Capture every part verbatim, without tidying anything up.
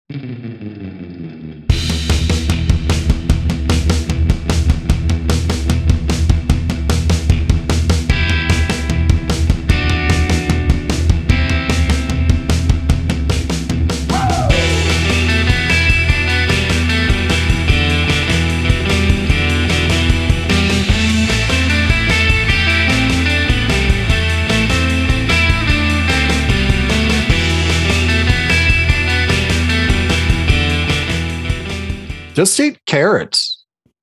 Just eat carrots.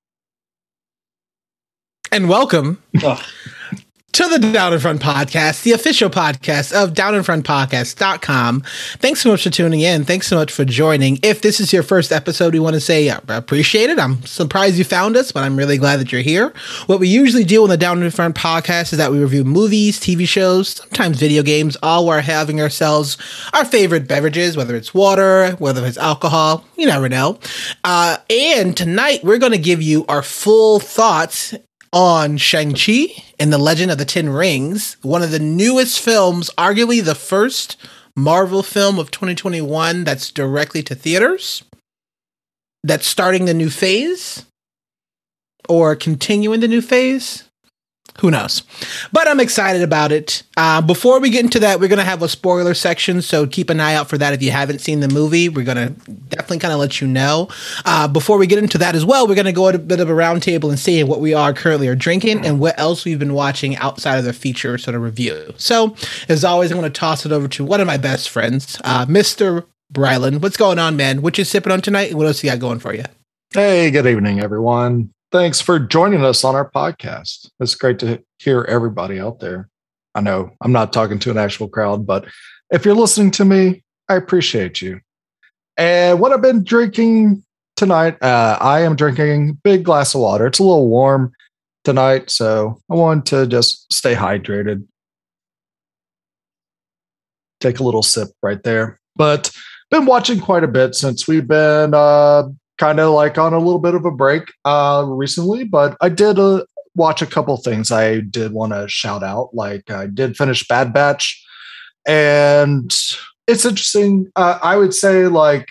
And welcome oh. to the Down in Front Podcast, the official podcast of down in front podcast dot com. Thanks so much for tuning in. Thanks so much for joining. If this is your first episode, we want to say I appreciate it. I'm surprised you found us, but I'm really glad that you're here. What we usually do on the Down in Front Podcast is that we review movies, T V shows, sometimes video games, all while having ourselves our favorite beverages, whether it's water, whether it's alcohol, you never know. Uh, and tonight we're going to give you our full thoughts on Shang-Chi and the Legend of the Ten Rings, one of the newest films, arguably the first Marvel film of twenty twenty-one that's directly to theaters, that's starting the new phase, or continuing the new phase. Who knows? But I'm excited about it. Uh, before we get into that, we're going to have a spoiler section, so keep an eye out for that. If you haven't seen the movie, we're going to definitely kind of let you know. Uh, before we get into that as well, we're going to go at a bit of a roundtable and see what we are currently are drinking and what else we've been watching outside of the feature sort of review. So, as always, I'm going to toss it over to one of my best friends, uh, Mister Brylan. What's going on, man? What you sipping on tonight? And what else you got going for you? Hey, good evening, everyone. Thanks for joining us on our podcast. It's great to hear everybody out there. I know I'm not talking to an actual crowd, but if you're listening to me, I appreciate you. And what I've been drinking tonight, uh, I am drinking a big glass of water. It's a little warm tonight, so I want to just stay hydrated. Take a little sip right there. But been watching quite a bit since we've been uh, kind of like on a little bit of a break uh, recently, but I did uh, watch a couple things I did want to shout out. Like I did finish Bad Batch, and it's interesting. Uh, I would say like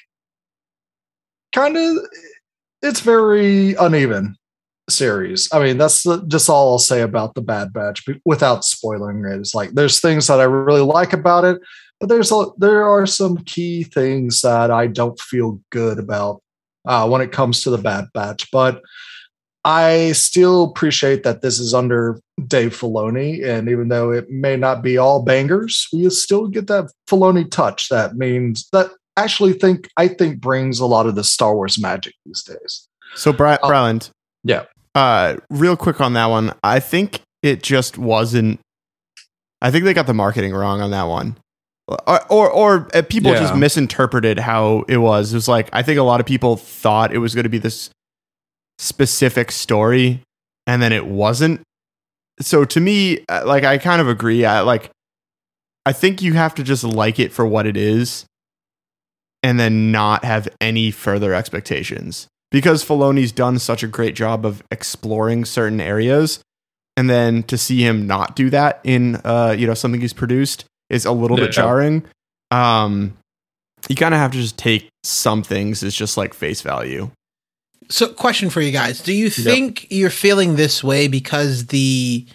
kind of it's very uneven series. I mean, that's just all I'll say about the Bad Batch without spoiling it. It's like there's things that I really like about it, but there's a, there are some key things that I don't feel good about Uh, when it comes to the Bad Batch, but I still appreciate that this is under Dave Filoni, and even though it may not be all bangers, we still get that Filoni touch. That means that actually think I think brings a lot of the Star Wars magic these days. So, Bri- uh, Bryland, yeah, uh, real quick on that one, I think it just wasn't. I think they got the marketing wrong on that one. Or, or, or uh, people yeah. just misinterpreted how it was. It was like, I think a lot of people thought it was going to be this specific story, and then it wasn't. So to me, like, I kind of agree. I like, I think you have to just like it for what it is, and then not have any further expectations, because Filoni's done such a great job of exploring certain areas, and then to see him not do that in, uh, you know, something he's produced is a little yeah. bit jarring. Um, you kind of have to just take some things as just like face value. So, question for you guys: do you think yep. you're feeling this way because the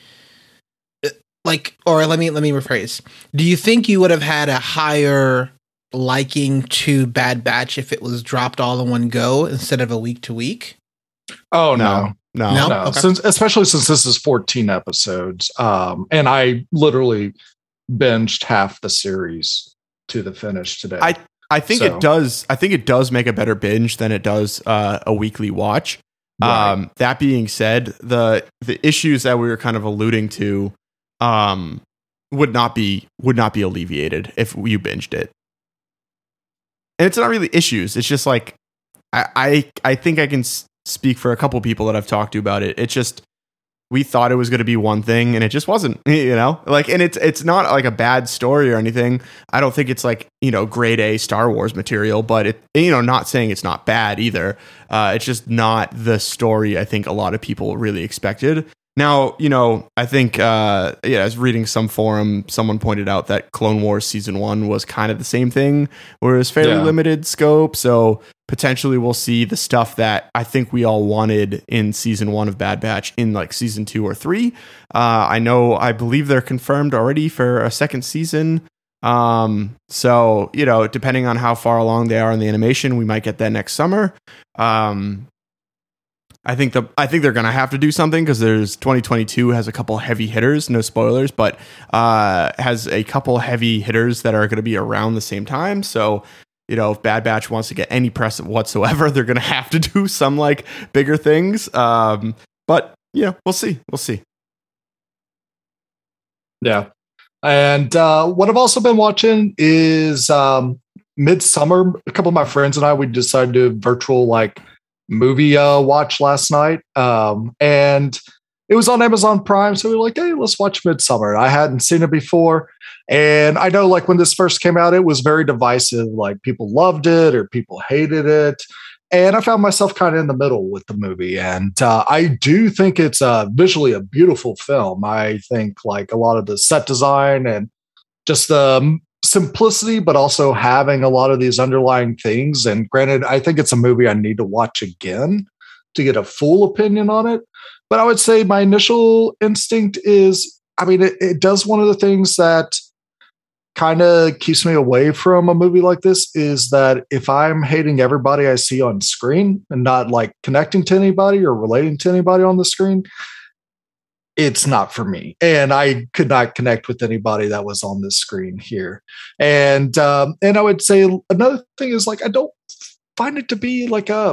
like, or let me let me rephrase? Do you think you would have had a higher liking to Bad Batch if it was dropped all in one go instead of a week to week? Oh no. No, no. no. Okay. Since, especially since this is fourteen episodes, um, and I literally binged half the series to the finish today. I, I think so. it does. I think it does make a better binge than it does uh, a weekly watch. Right. Um, that being said, the the issues that we were kind of alluding to um, would not be would not be alleviated if you binged it. And it's not really issues. It's just like I I, I think I can s- speak for a couple people that I've talked to about it. It's just we thought it was going to be one thing, and it just wasn't, you know, like, and it's, it's not like a bad story or anything. I don't think it's like, you know, grade A Star Wars material, but it, you know, not saying it's not bad either. Uh, it's just not the story I think a lot of people really expected. Now, you know, I think, uh, yeah, I was reading some forum, someone pointed out that Clone Wars Season one was kind of the same thing, where it was fairly yeah. limited scope, so potentially we'll see the stuff that I think we all wanted in Season one of Bad Batch in, like, Season two or three. Uh, I know, I believe they're confirmed already for a second season, um, so, you know, depending on how far along they are in the animation, we might get that next summer. Um I think the I think they're gonna have to do something because there's twenty twenty-two has a couple heavy hitters, no spoilers, but uh, has a couple heavy hitters that are going to be around the same time. So, you know, if Bad Batch wants to get any press whatsoever, they're going to have to do some like bigger things. Um, but you know, we'll see, we'll see. Yeah, and uh, what I've also been watching is um, Midsummer. A couple of my friends and I we decided to do virtual like. movie uh watch last night, um and it was on Amazon Prime, so we were like, hey, let's watch Midsummer. I hadn't seen it before, and I know like when this first came out it was very divisive, like people loved it or people hated it, and I found myself kind of in the middle with the movie. And uh, I do think it's uh visually a beautiful film. I think like a lot of the set design and just the simplicity, but also having a lot of these underlying things. And granted, I think it's a movie I need to watch again to get a full opinion on it. But I would say my initial instinct is, I mean, it, it does one of the things that kind of keeps me away from a movie like this is that if I'm hating everybody I see on screen and not like connecting to anybody or relating to anybody on the screen, it's not for me. And I could not connect with anybody that was on this screen here. And um, and I would say another thing is like, I don't find it to be like a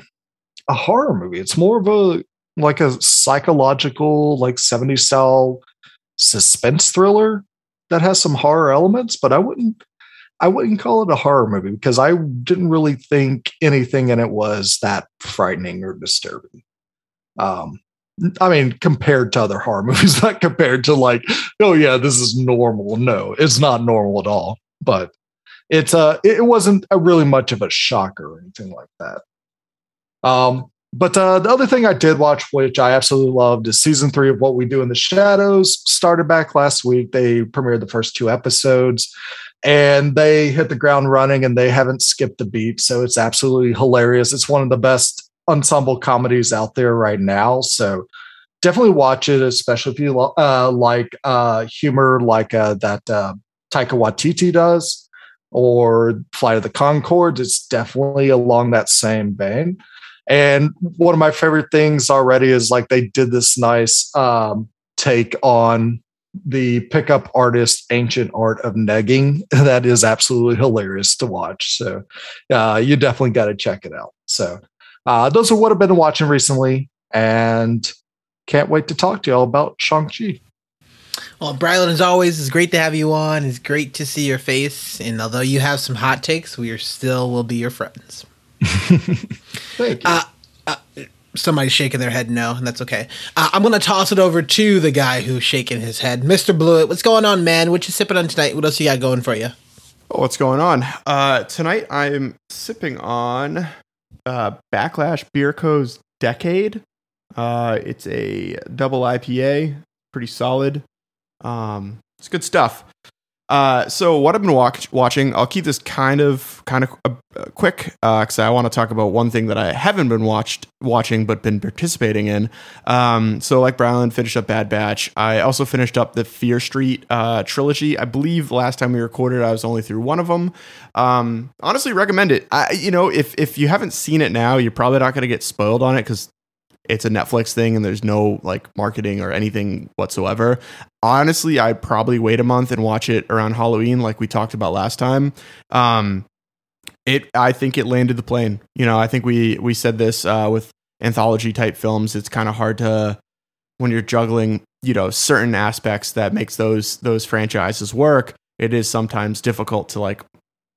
a horror movie. It's more of a like a psychological, like seventies style suspense thriller that has some horror elements, but I wouldn't I wouldn't call it a horror movie because I didn't really think anything in it was that frightening or disturbing. Um I mean, compared to other horror movies, not compared to like, oh yeah, this is normal. No, it's not normal at all. But it's uh, it wasn't a really much of a shocker or anything like that. Um, but uh, the other thing I did watch, which I absolutely loved, is season three of What We Do in the Shadows. Started back last week. They premiered the first two episodes, and they hit the ground running, and they haven't skipped a beat. So it's absolutely hilarious. It's one of the best ensemble comedies out there right now, so definitely watch it, especially if you uh, like uh, humor like uh, that uh, Taika Waititi does, or Flight of the Conchords. It's definitely along that same vein. And one of my favorite things already is like they did this nice um, take on the pickup artist ancient art of negging. That is absolutely hilarious to watch. So uh, you definitely got to check it out. So Uh, those are what I've been watching recently, and can't wait to talk to y'all about Shang-Chi. Well, Brylan, as always, it's great to have you on. It's great to see your face, and although you have some hot takes, we are still will be your friends. Thank you. Uh, uh, somebody's shaking their head no, and that's okay. Uh, I'm going to toss it over to the guy who's shaking his head. Mister Blewett, what's going on, man? What you sipping on tonight? What else you got going for you? Oh, what's going on? Uh, tonight I'm sipping on... Uh, Backlash Beer Co.'s Decade. Uh, it's a double I P A, pretty solid. Um, it's good stuff. Uh, so what I've been watch- watching, I'll keep this kind of kind of uh, quick because uh, I want to talk about one thing that I haven't been watched watching but been participating in. Um, so like Brylan finished up Bad Batch. I also finished up the Fear Street uh, trilogy. I believe last time we recorded, I was only through one of them. Um, honestly, recommend it. I, you know, if if you haven't seen it now, you're probably not going to get spoiled on it because it's a Netflix thing and there's no like marketing or anything whatsoever. Honestly, I'd probably wait a month and watch it around Halloween, like we talked about last time. Um, it, I think it landed the plane. You know, I think we we said this uh, with anthology type films. It's kind of hard to when you're juggling, you know, certain aspects that makes those those franchises work. It is sometimes difficult to like,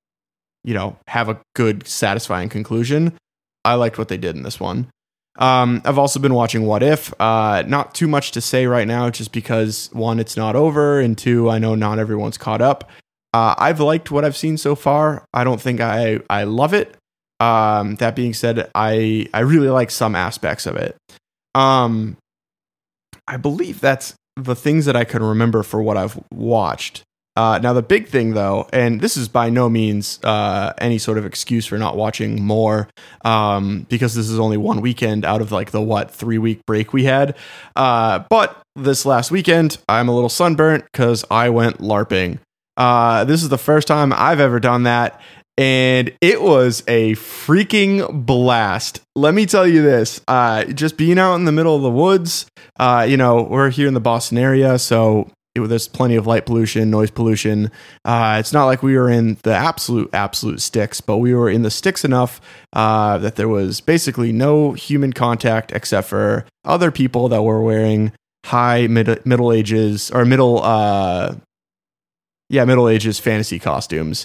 you know, have a good, satisfying conclusion. I liked what they did in this one. Um, I've also been watching What If. Uh, not too much to say right now, just because one, it's not over, and two, I know not everyone's caught up. Uh, I've liked what I've seen so far. I don't think I I love it. Um, that being said, I I really like some aspects of it. Um, I believe that's the things that I can remember for what I've watched. Uh, now, the big thing, though, and this is by no means uh, any sort of excuse for not watching more, um, because this is only one weekend out of like the, what, three week break we had. Uh, but this last weekend, I'm a little sunburnt because I went LARPing. Uh, this is the first time I've ever done that. And it was a freaking blast. Let me tell you this, uh, just being out in the middle of the woods, uh, you know, we're here in the Boston area, so it, there's plenty of light pollution, noise pollution. Uh, it's not like we were in the absolute, absolute sticks, but we were in the sticks enough uh, that there was basically no human contact except for other people that were wearing high mid- middle ages or middle, uh, yeah, middle ages fantasy costumes.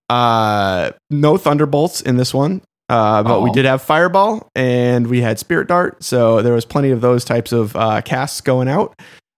Uh, no Thunderbolts in this one, uh, but oh. we did have Fireball and we had Spirit Dart. So there was plenty of those types of uh, casts going out.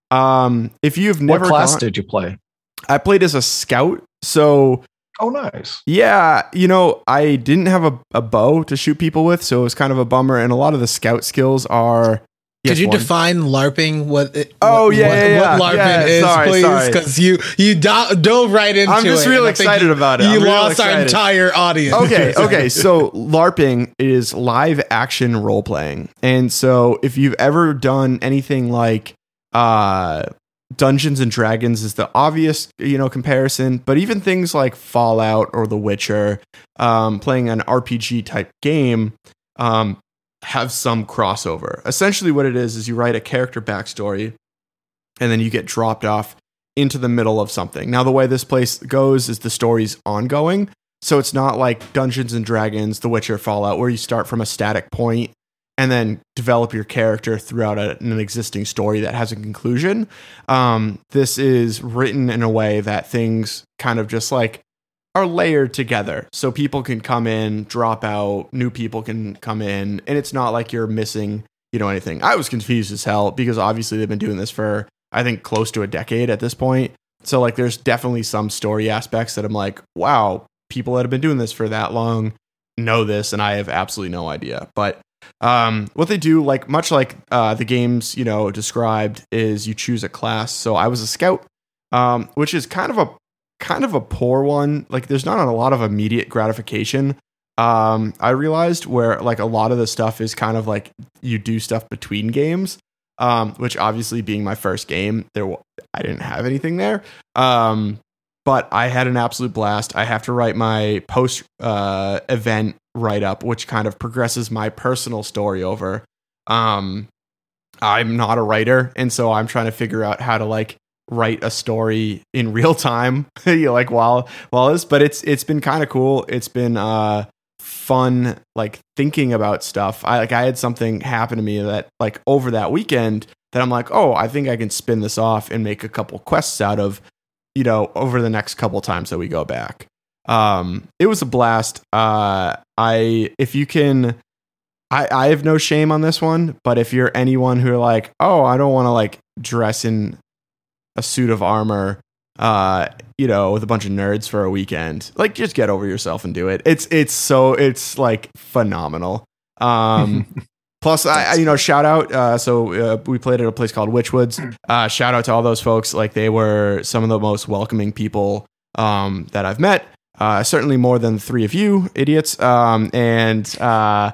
Um, if you've never what class gone, did you play? I played as a scout. So, oh, nice. Yeah, you know, I didn't have a, a bow to shoot people with, so it was kind of a bummer. And a lot of the scout skills are. Could you one. define LARPing? What? It, oh what, yeah, what, yeah, yeah. what LARPing yeah, is, sorry, please, because you you do- dove right into it. I'm just real excited you, about it. You I'm lost our entire audience. Okay, okay. So LARPing is live action role playing, and so if you've ever done anything like uh, Dungeons and Dragons, is the obvious you know comparison, but even things like Fallout or The Witcher, um, playing an R P G type game. Um, have some crossover. Essentially what it is, is you write a character backstory and then you get dropped off into the middle of something. Now, the way this place goes is the story's ongoing. So it's not like Dungeons and Dragons, The Witcher, Fallout, where you start from a static point and then develop your character throughout a, an existing story that has a conclusion. Um, this is written in a way that things kind of just like are layered together, so people can come in, drop out, new people can come in, and it's not like you're missing, you know, anything. I was confused as hell because obviously they've been doing this for, I think, close to a decade at this point. So like, there's definitely some story aspects that I'm like, wow, people that have been doing this for that long know this, and I have absolutely no idea. But um, what they do, like much like uh, the games, you know, described, is you choose a class. So I was a scout, um, which is kind of a kind of a poor one. Like there's not a lot of immediate gratification. Um, I realized where like a lot of the stuff is kind of like you do stuff between games, um, which obviously being my first game, there w- I didn't have anything there. Um, but I had an absolute blast. I have to write my post uh, event write up, which kind of progresses my personal story over. Um, I'm not a writer, and so I'm trying to figure out how to like write a story in real time, you know, like while while this, but it's it's been kind of cool. It's been uh fun, like thinking about stuff. I like I had something happen to me that like over that weekend that I'm like, oh, I think I can spin this off and make a couple quests out of, you know, over the next couple times that we go back. Um, it was a blast. Uh, I if you can. I, I have no shame on this one, but if you're anyone who are like, oh, I don't want to like dress in a suit of armor, uh, you know, with a bunch of nerds for a weekend, like just get over yourself and do it. It's, it's so, it's like phenomenal. Um, plus I, I, you know, shout out. Uh, so uh, we played at a place called Witchwoods. Uh, shout out to all those folks. Like they were some of the most welcoming people, um, that I've met. Uh, certainly more than three of you idiots. Um, and uh,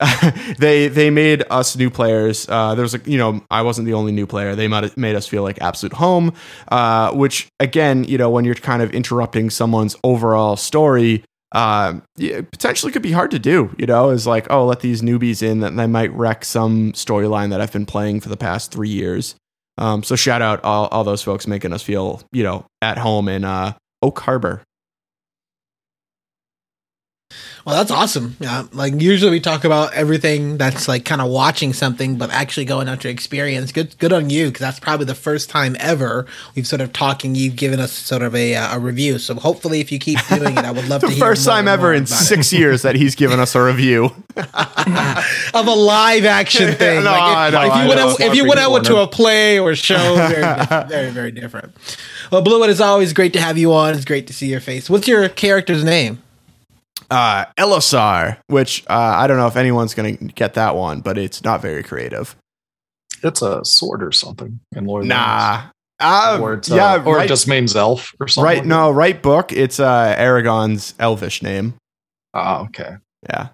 they they made us new players. Uh, there was a, you know, I wasn't the only new player. They might made us feel like absolute home, uh, which again, you know, when you're kind of interrupting someone's overall story, uh, potentially could be hard to do, you know, is like, oh, let these newbies in that they might wreck some storyline that I've been playing for the past three years. Um, so shout out all, all those folks making us feel, you know, at home in uh, Oak Harbor. Well, that's awesome. Yeah, like usually we talk about everything that's like kind of watching something, but actually going out to experience. Good, good on you, because that's probably the first time ever we've sort of talking. You've given us sort of a a review. So hopefully, if you keep doing it, I would love to hear. The first time ever in six it. years that he's given us a review of a live action thing. no, like if, know, if you went out, if you went out to it. a play or show, very, different, very, very different. Well, Blue, it is always great to have you on. It's great to see your face. What's your character's name? Uh, Elisar, which uh, I don't know if anyone's going to get that one, but it's not very creative. It's a sword or something in Lord of the Nah. Rings. Uh, or it's, yeah, uh, or right, it just means elf or something. Right, like no, right book. It's uh, Aragorn's elvish name. Oh, okay. Yeah.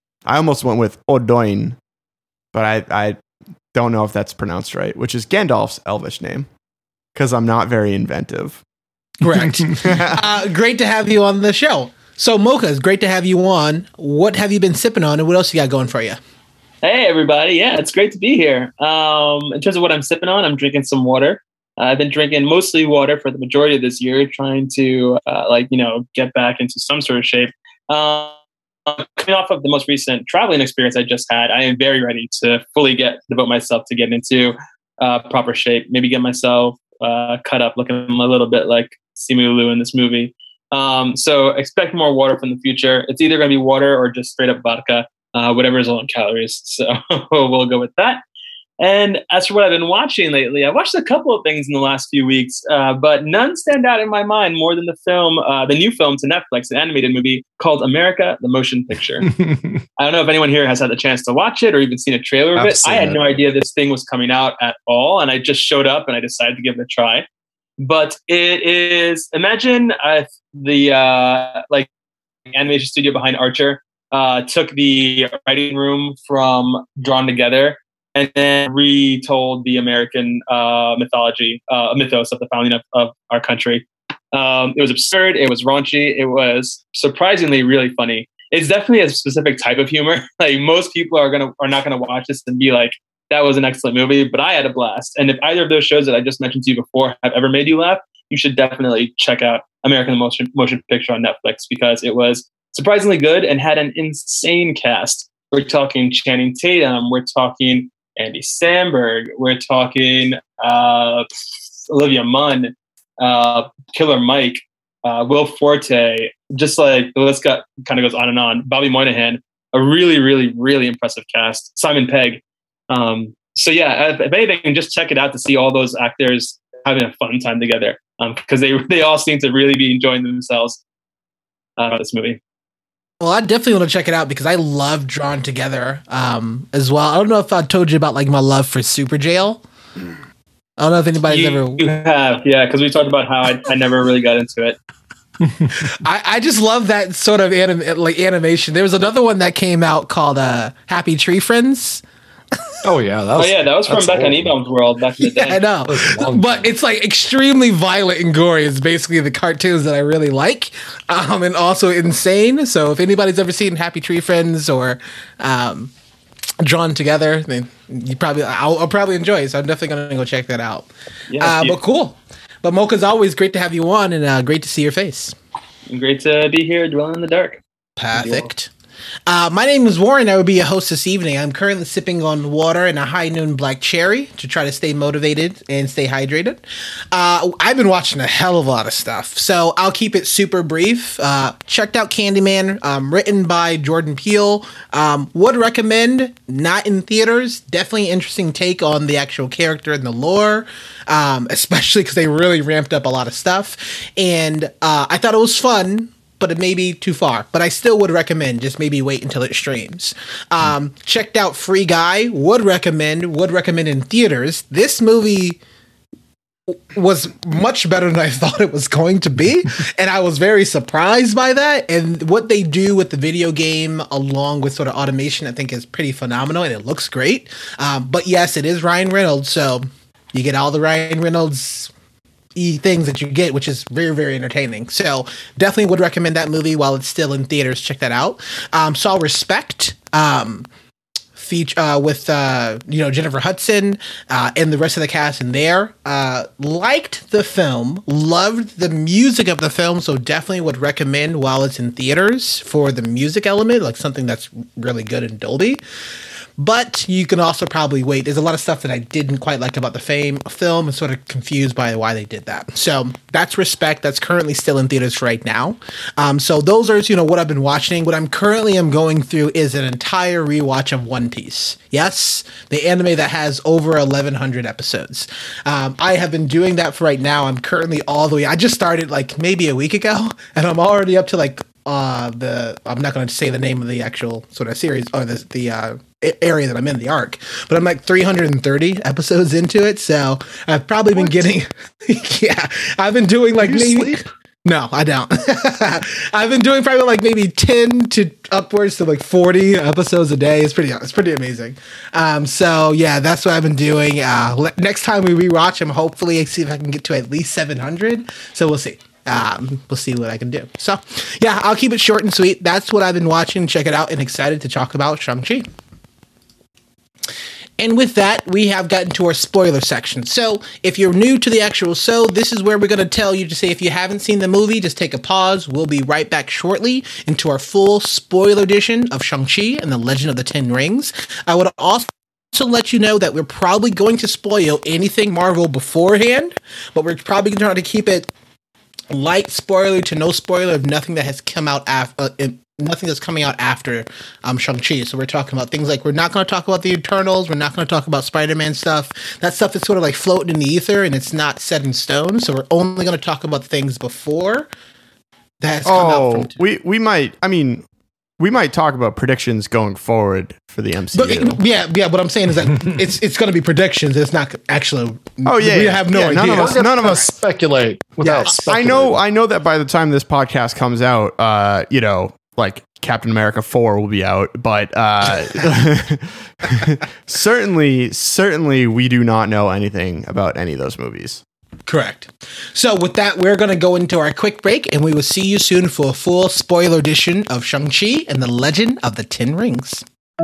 I almost went with Odoin, but I, I don't know if that's pronounced right, which is Gandalf's elvish name, because I'm not very inventive. Correct. uh, great to have you on the show. So, Mocha, it's great to have you on. What have you been sipping on, and what else you got going for you? Hey, everybody. Yeah, it's great to be here. Um, in terms of what I'm sipping on, I'm drinking some water. Uh, I've been drinking mostly water for the majority of this year, trying to, uh, like, you know, get back into some sort of shape. Um, coming off of the most recent traveling experience I just had, I am very ready to fully get devote myself to getting into uh, proper shape. Maybe get myself uh, cut up, looking a little bit like Simu Liu in this movie. Um, so expect more water from the future. It's either going to be water or just straight up vodka, uh, whatever is low in calories. So we'll go with that. And as for what I've been watching lately, I've watched a couple of things in the last few weeks, uh, but none stand out in my mind more than the film, uh, the new film to Netflix, an animated movie called America, the Motion Picture. I don't know if anyone here has had the chance to watch it or even seen a trailer of I've it. I had it. no idea this thing was coming out at all, and I just showed up and I decided to give it a try. But it is, imagine if the uh, like animation studio behind Archer uh, took the writing room from Drawn Together and then retold the American uh, mythology, uh, mythos of the founding of, of our country. Um, it was absurd. It was raunchy. It was surprisingly really funny. It's definitely a specific type of humor. Like most people are gonna are not gonna watch this and be like, "That was an excellent movie," but I had a blast. And if either of those shows that I just mentioned to you before have ever made you laugh, you should definitely check out American Motion Motion Picture on Netflix because it was surprisingly good and had an insane cast. We're talking Channing Tatum. We're talking Andy Samberg. We're talking uh, Olivia Munn, uh, Killer Mike, uh, Will Forte. Just like the list got, kind of goes on and on. Bobby Moynihan, a really, really, really impressive cast. Simon Pegg. Um, so yeah, if, if anything, just check it out to see all those actors having a fun time together because um, they they all seem to really be enjoying themselves uh, about this movie. Well, I definitely want to check it out because I love Drawn Together um, as well. I don't know if I told you about like my love for Super Jail. I don't know if anybody's you, ever. You have, yeah, because we talked about how I, I never really got into it. I, I just love that sort of anim- like animation. There was another one that came out called uh, Happy Tree Friends. Oh yeah, that was, oh yeah, that was from Becca and Ebom's world back in the day. Yeah, I know, but it's like extremely violent and gory. It's basically the cartoons that I really like, um, and also insane. So if anybody's ever seen Happy Tree Friends or um, Drawn Together, then you probably I'll, I'll probably enjoy it. So I'm definitely gonna go check that out. Yeah, uh, but cool. But Mocha's always great to have you on, and uh, great to see your face. Great to be here, dwelling in the dark. Perfect. Uh, my name is Warren. I will be your host this evening. I'm currently sipping on water and a High Noon Black Cherry to try to stay motivated and stay hydrated. Uh, I've been watching a hell of a lot of stuff, so I'll keep it super brief. Uh, checked out Candyman, um, written by Jordan Peele. Um, would recommend, not in theaters. Definitely interesting take on the actual character and the lore, um, especially because they really ramped up a lot of stuff. And uh, I thought it was fun, but it may be too far. But I still would recommend just maybe wait until it streams. Um, checked out Free Guy. Would recommend. Would recommend in theaters. This movie was much better than I thought it was going to be, and I was very surprised by that. And what they do with the video game, along with sort of automation, I think is pretty phenomenal, and it looks great. Um, but yes, it is Ryan Reynolds, so you get all the Ryan Reynolds things that you get, which is very, very entertaining. So definitely would recommend that movie while it's still in theaters. Check that out. Um, saw Respect, um, feature uh, with uh, you know Jennifer Hudson uh, and the rest of the cast in there. Uh, liked the film, loved the music of the film, so definitely would recommend while it's in theaters for the music element, like something that's really good in Dolby. But you can also probably wait. There's a lot of stuff that I didn't quite like about the fame film and sort of confused by why they did that. So that's Respect. That's currently still in theaters right now. Um, so those are, you know, what I've been watching. What I'm currently am going through is an entire rewatch of One Piece. Yes, the anime that has over eleven hundred episodes. Um, I have been doing that for right now. I'm currently all the way. I just started like maybe a week ago, and I'm already up to like uh, the I'm not going to say the name of the actual sort of series or the the uh, area that I'm in, the arc, but I'm like three hundred thirty episodes into it, so I've probably been what? getting yeah, I've been doing like maybe sleep? No, I don't. I've been doing probably like maybe ten to upwards to like forty episodes a day. It's pretty, it's pretty amazing. Um, so yeah, that's what I've been doing. Uh, le- next time we rewatch them, hopefully see if I can get to at least seven hundred. So we'll see. Um, we'll see what I can do. So yeah, I'll keep it short and sweet. That's what I've been watching. Check it out, and excited to talk about Shang-Chi. And with that, we have gotten to our spoiler section. So if you're new to the actual show, this is where we're going to tell you to say if you haven't seen the movie, just take a pause. We'll be right back shortly into our full spoiler edition of Shang-Chi and the Legend of the Ten Rings. I would also let you know that we're probably going to spoil anything Marvel beforehand, but we're probably going to try to keep it light spoiler to no spoiler of nothing that has come out after. Uh, Nothing that's coming out after um, Shang-Chi. So we're talking about things like we're not going to talk about the Eternals. We're not going to talk about Spider-Man stuff. That stuff is sort of like floating in the ether and it's not set in stone. So we're only going to talk about things before that has come oh, out. From t- we we might. I mean, we might talk about predictions going forward for the M C U. But, yeah, yeah. What I'm saying is that it's it's going to be predictions. It's not actually. Oh yeah, we have no yeah, idea. None of us, none of us speculate without. Yeah, speculating. I know. I know that by the time this podcast comes out, uh, you know. Like Captain America four will be out, but uh, certainly, certainly we do not know anything about any of those movies. Correct. So with that, we're going to go into our quick break, and we will see you soon for a full spoiler edition of Shang-Chi and the Legend of the Ten Rings.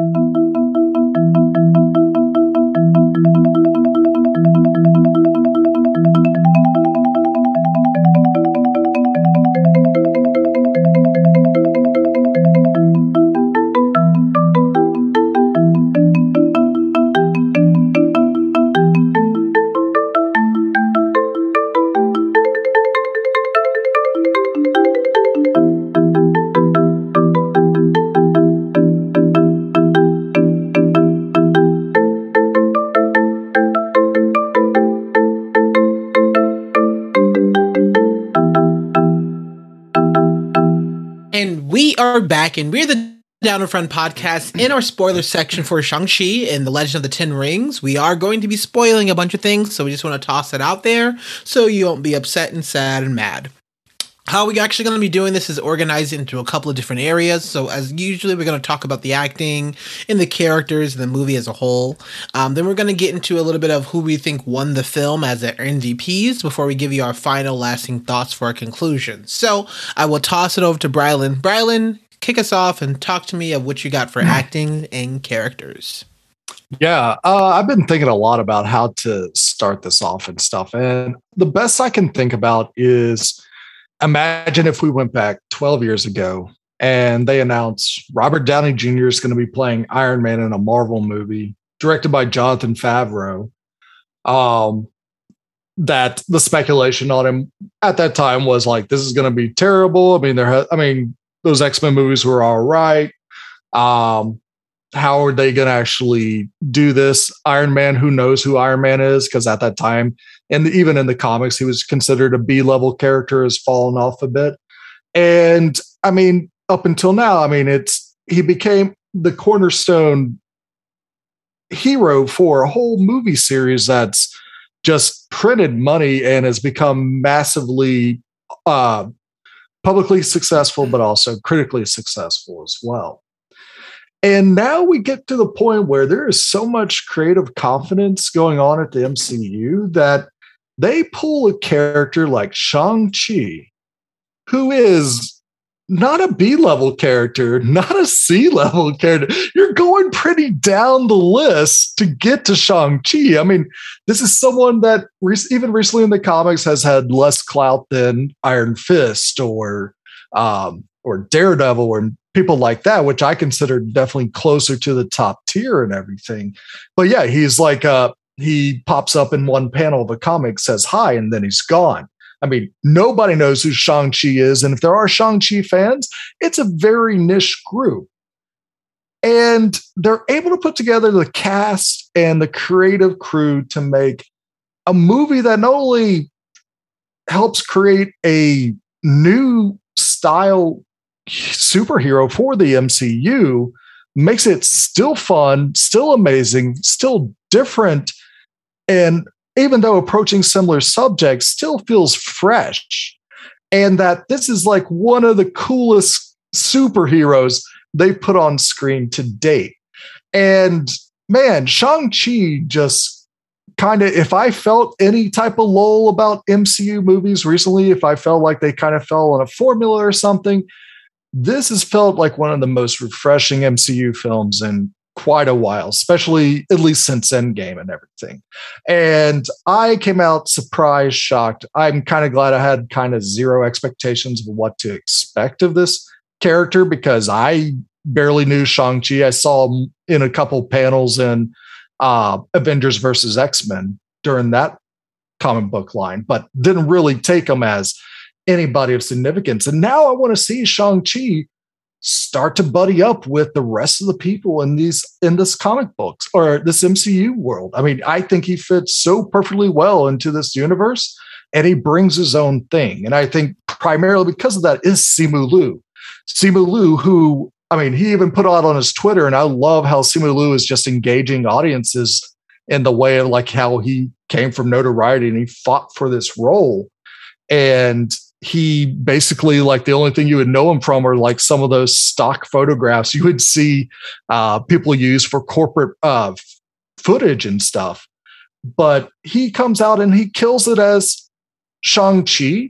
We are back, and we're the Down in Front podcast in our spoiler section for Shang-Chi and the Legend of the Ten Rings. We are going to be spoiling a bunch of things, so we just want to toss it out there so you won't be upset and sad and mad. How we're actually going to be doing this is organized into a couple of different areas. So as usually, we're going to talk about the acting and the characters and the movie as a whole. Um, then we're going to get into a little bit of who we think won the film as their M V Ps before we give you our final lasting thoughts for our conclusion. So I will toss it over to Brylan. Brylan, kick us off and talk to me of what you got for acting and characters. Yeah, uh, I've been thinking a lot about how to start this off and stuff. And the best I can think about is, imagine if we went back twelve years ago and they announced Robert Downey Junior is going to be playing Iron Man in a Marvel movie directed by Jonathan Favreau. Um, that the speculation on him at that time was like, this is going to be terrible. I mean, there, ha- I mean, those X-Men movies were all right. Um, how are they going to actually do this? Iron Man, who knows who Iron Man is? Because at that time, and even in the comics, he was considered a B-level character, has fallen off a bit. And I mean, up until now, I mean, it's he became the cornerstone hero for a whole movie series that's just printed money and has become massively uh, publicly successful, but also critically successful as well. And now we get to the point where there is so much creative confidence going on at the M C U that they pull a character like Shang-Chi, who is not a B-level character, not a C-level character. You're going pretty down the list to get to Shang-Chi. I mean, this is someone that re- even recently in the comics has had less clout than Iron Fist or um, or Daredevil or people like that, which I consider definitely closer to the top tier and everything. But yeah, he's like, uh, he pops up in one panel of a comic, says hi, and then he's gone. I mean, nobody knows who Shang-Chi is. And if there are Shang-Chi fans, it's a very niche group. And they're able to put together the cast and the creative crew to make a movie that not only helps create a new style superhero for the M C U makes it still fun, still amazing, still different. And even though approaching similar subjects, still feels fresh. And that this is like one of the coolest superheroes they've put on screen to date. And man, Shang-Chi just kind of, if I felt any type of lull about M C U movies recently, if I felt like they kind of fell on a formula or something, this has felt like one of the most refreshing M C U films in quite a while, especially at least since Endgame and everything. And I came out surprised, shocked. I'm kind of glad I had kind of zero expectations of what to expect of this character because I barely knew Shang-Chi. I saw him in a couple panels in uh, Avengers versus X-Men during that comic book line, but didn't really take him as anybody of significance. And now I want to see Shang-Chi start to buddy up with the rest of the people in these in this comic books or this M C U world. I mean, I think he fits so perfectly well into this universe and he brings his own thing. And I think primarily because of that is Simu Liu. Simu Liu, who, I mean, he even put out on his Twitter, and I love how Simu Liu is just engaging audiences in the way of like how he came from notoriety and he fought for this role. And he basically, like, the only thing you would know him from are like some of those stock photographs you would see uh, people use for corporate uh, f- footage and stuff. But he comes out and he kills it as Shang-Chi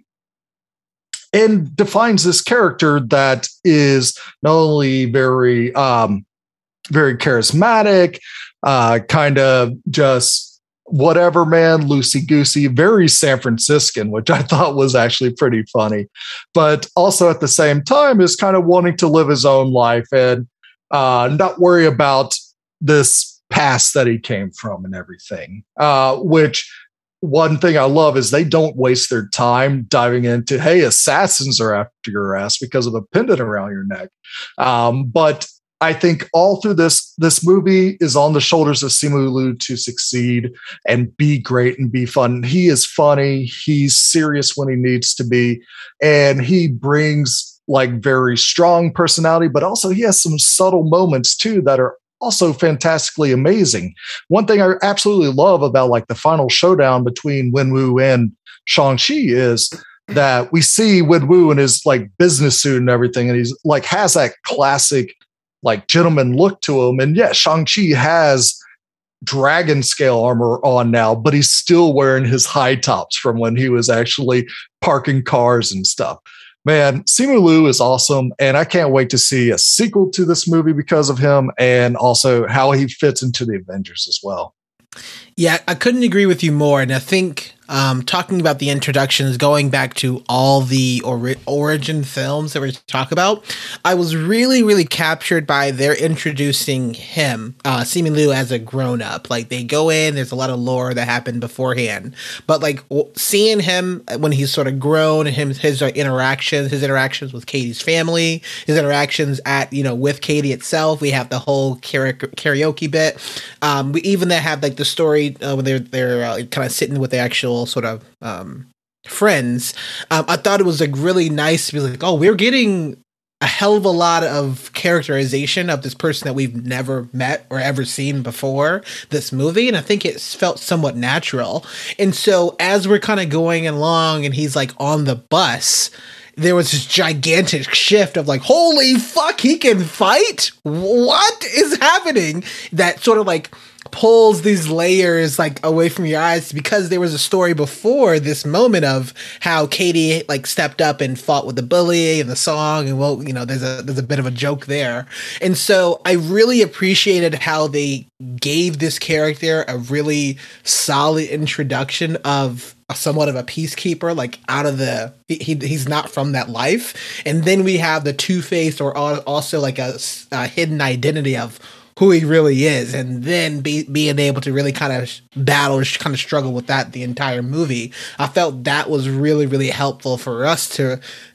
and defines this character that is not only very, um, very charismatic, uh, kind of just whatever, man, loosey-goosey, very San Franciscan, which I thought was actually pretty funny, but also at the same time is kind of wanting to live his own life and uh, not worry about this past that he came from and everything, uh, which one thing I love is they don't waste their time diving into, hey, assassins are after your ass because of a pendant around your neck. Um, but I think all through this, this movie is on the shoulders of Simu Liu to succeed and be great and be fun. He is funny. He's serious when he needs to be. And he brings like very strong personality, but also he has some subtle moments too that are also fantastically amazing. One thing I absolutely love about like the final showdown between Wenwu and Shang-Chi is that we see Wenwu in his like business suit and everything. And he's like, has that classic like gentleman look to him. And yeah, Shang-Chi has dragon scale armor on now, but he's still wearing his high tops from when he was actually parking cars and stuff. Man, Simu Liu is awesome. And I can't wait to see a sequel to this movie because of him and also how he fits into the Avengers as well. Yeah, I couldn't agree with you more. And I think um, talking about the introductions, going back to all the ori- origin films that we talk about, I was really, really captured by their introducing him, uh, Simu Liu, as a grown-up. Like, they go in, there's a lot of lore that happened beforehand. But, like, w- seeing him when he's sort of grown, and him, his uh, interactions, his interactions with Katie's family, his interactions at, you know, with Katie itself, we have the whole karaoke, karaoke bit. Um, we even that have, like, the story uh, when they're, they're uh, kind of sitting with the actual sort of um, friends. Um, I thought it was like really nice to be like, oh, we're getting a hell of a lot of characterization of this person that we've never met or ever seen before this movie. And I think it felt somewhat natural. And so as we're kind of going along and he's like on the bus, there was this gigantic shift of like, holy fuck, he can fight? What is happening? That sort of like pulls these layers like away from your eyes, because there was a story before this moment of how Katie like stepped up and fought with the bully and the song, and well, you know, there's a there's a bit of a joke there. And so I really appreciated how they gave this character a really solid introduction of somewhat of a peacekeeper, like out of the he he's not from that life. And then we have the two-faced, or also like a, a hidden identity of who he really is, and then be, being able to really kind of battle, kind of struggle with that the entire movie. I felt that was really, really helpful for us to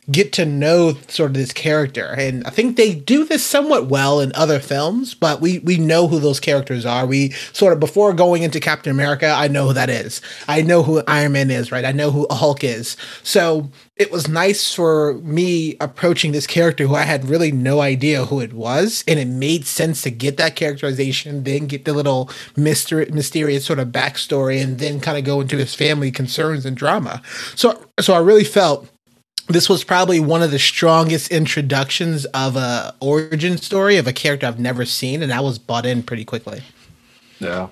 get to know sort of this character. And I think they do this somewhat well in other films, but we, we know who those characters are. We sort of, before going into Captain America, I know who that is. I know who Iron Man is, right? I know who Hulk is. So it was nice for me approaching this character who I had really no idea who it was. And it made sense to get that characterization, then get the little mystery, mysterious sort of backstory, and then kind of go into his family concerns and drama. So, so I really felt this was probably one of the strongest introductions of a origin story of a character I've never seen, and I was bought in pretty quickly. Yeah.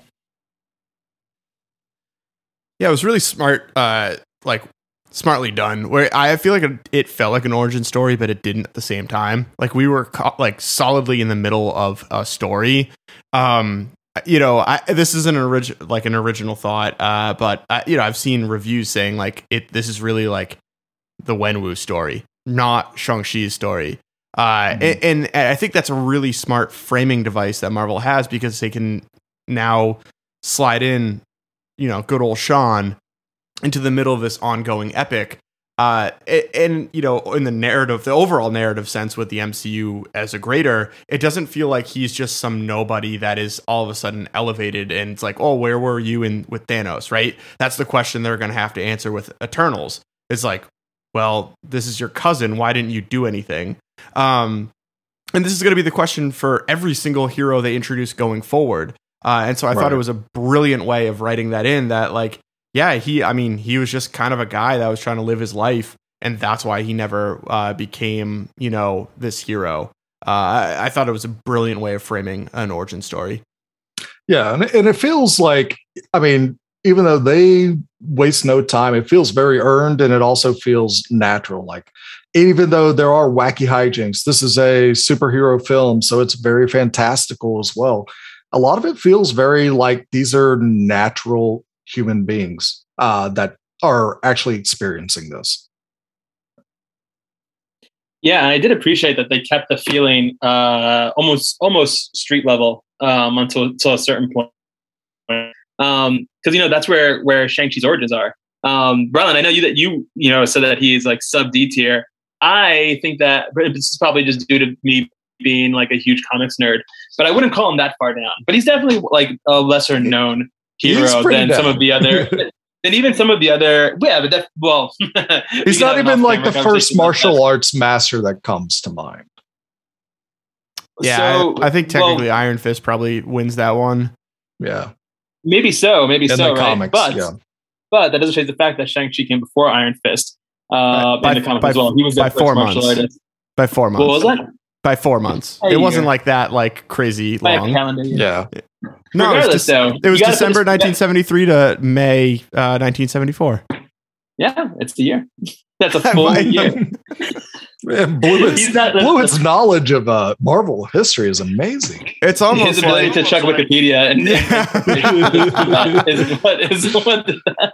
Yeah, it was really smart, uh, like smartly done. Where I feel like it, it felt like an origin story, but it didn't at the same time. Like we were co- like solidly in the middle of a story. Um, you know, I, this isn't an original, like an original thought, uh, but uh, you know, I've seen reviews saying like it. This is really like the Wenwu story, not Shang-Chi's story. Uh, mm-hmm. and, and I think that's a really smart framing device that Marvel has, because they can now slide in, you know, good old Sean into the middle of this ongoing epic. Uh, and, you know, in the narrative, the overall narrative sense with the M C U as a greater, it doesn't feel like he's just some nobody that is all of a sudden elevated and it's like, oh, where were you in with Thanos, right? That's the question they're going to have to answer with Eternals. It's like, well, this is your cousin. Why didn't you do anything? Um, and this is going to be the question for every single hero they introduce going forward. Uh, and so I right. thought it was a brilliant way of writing that in, that like, yeah, he, I mean, he was just kind of a guy that was trying to live his life. And that's why he never uh, became, you know, this hero. Uh, I, I thought it was a brilliant way of framing an origin story. Yeah. And, and it feels like, I mean, even though they waste no time, it feels very earned, and it also feels natural. Like, even though there are wacky hijinks, this is a superhero film, so it's very fantastical as well. A lot of it feels very like these are natural human beings uh, that are actually experiencing this. Yeah, and I did appreciate that they kept the feeling uh, almost almost street level um, until, until a certain point. Um, because you know that's where where Shang-Chi's origins are. Um, Brian, I know you that you you know said that he's like sub D tier. I think that this is probably just due to me being like a huge comics nerd, but I wouldn't call him that far down. But he's definitely like a lesser known hero than down. some of the other, than even some of the other. Yeah, but def- well, he's not even like the first martial arts master that comes to mind. Yeah, so, I, I think technically well, Iron Fist probably wins that one. Yeah. Maybe so, maybe in so, the right? comics, but yeah. but that doesn't change the fact that Shang-Chi came before Iron Fist uh, by, in the comics by, as well. He was by the four first martial months. artist. By four months. What was that? By four months. There it you wasn't go. like that, like crazy By long. a calendar year. Yeah. No, Regardless, it was, though, it was you gotta December put this- nineteen seventy-three to May uh, nineteen seventy-four. Yeah, it's the year. That's a full year. Man, Bluett's, He's not the- Bluett's knowledge of uh, Marvel history is amazing. It's His almost ability like to check Wikipedia and Yeah. is what is what.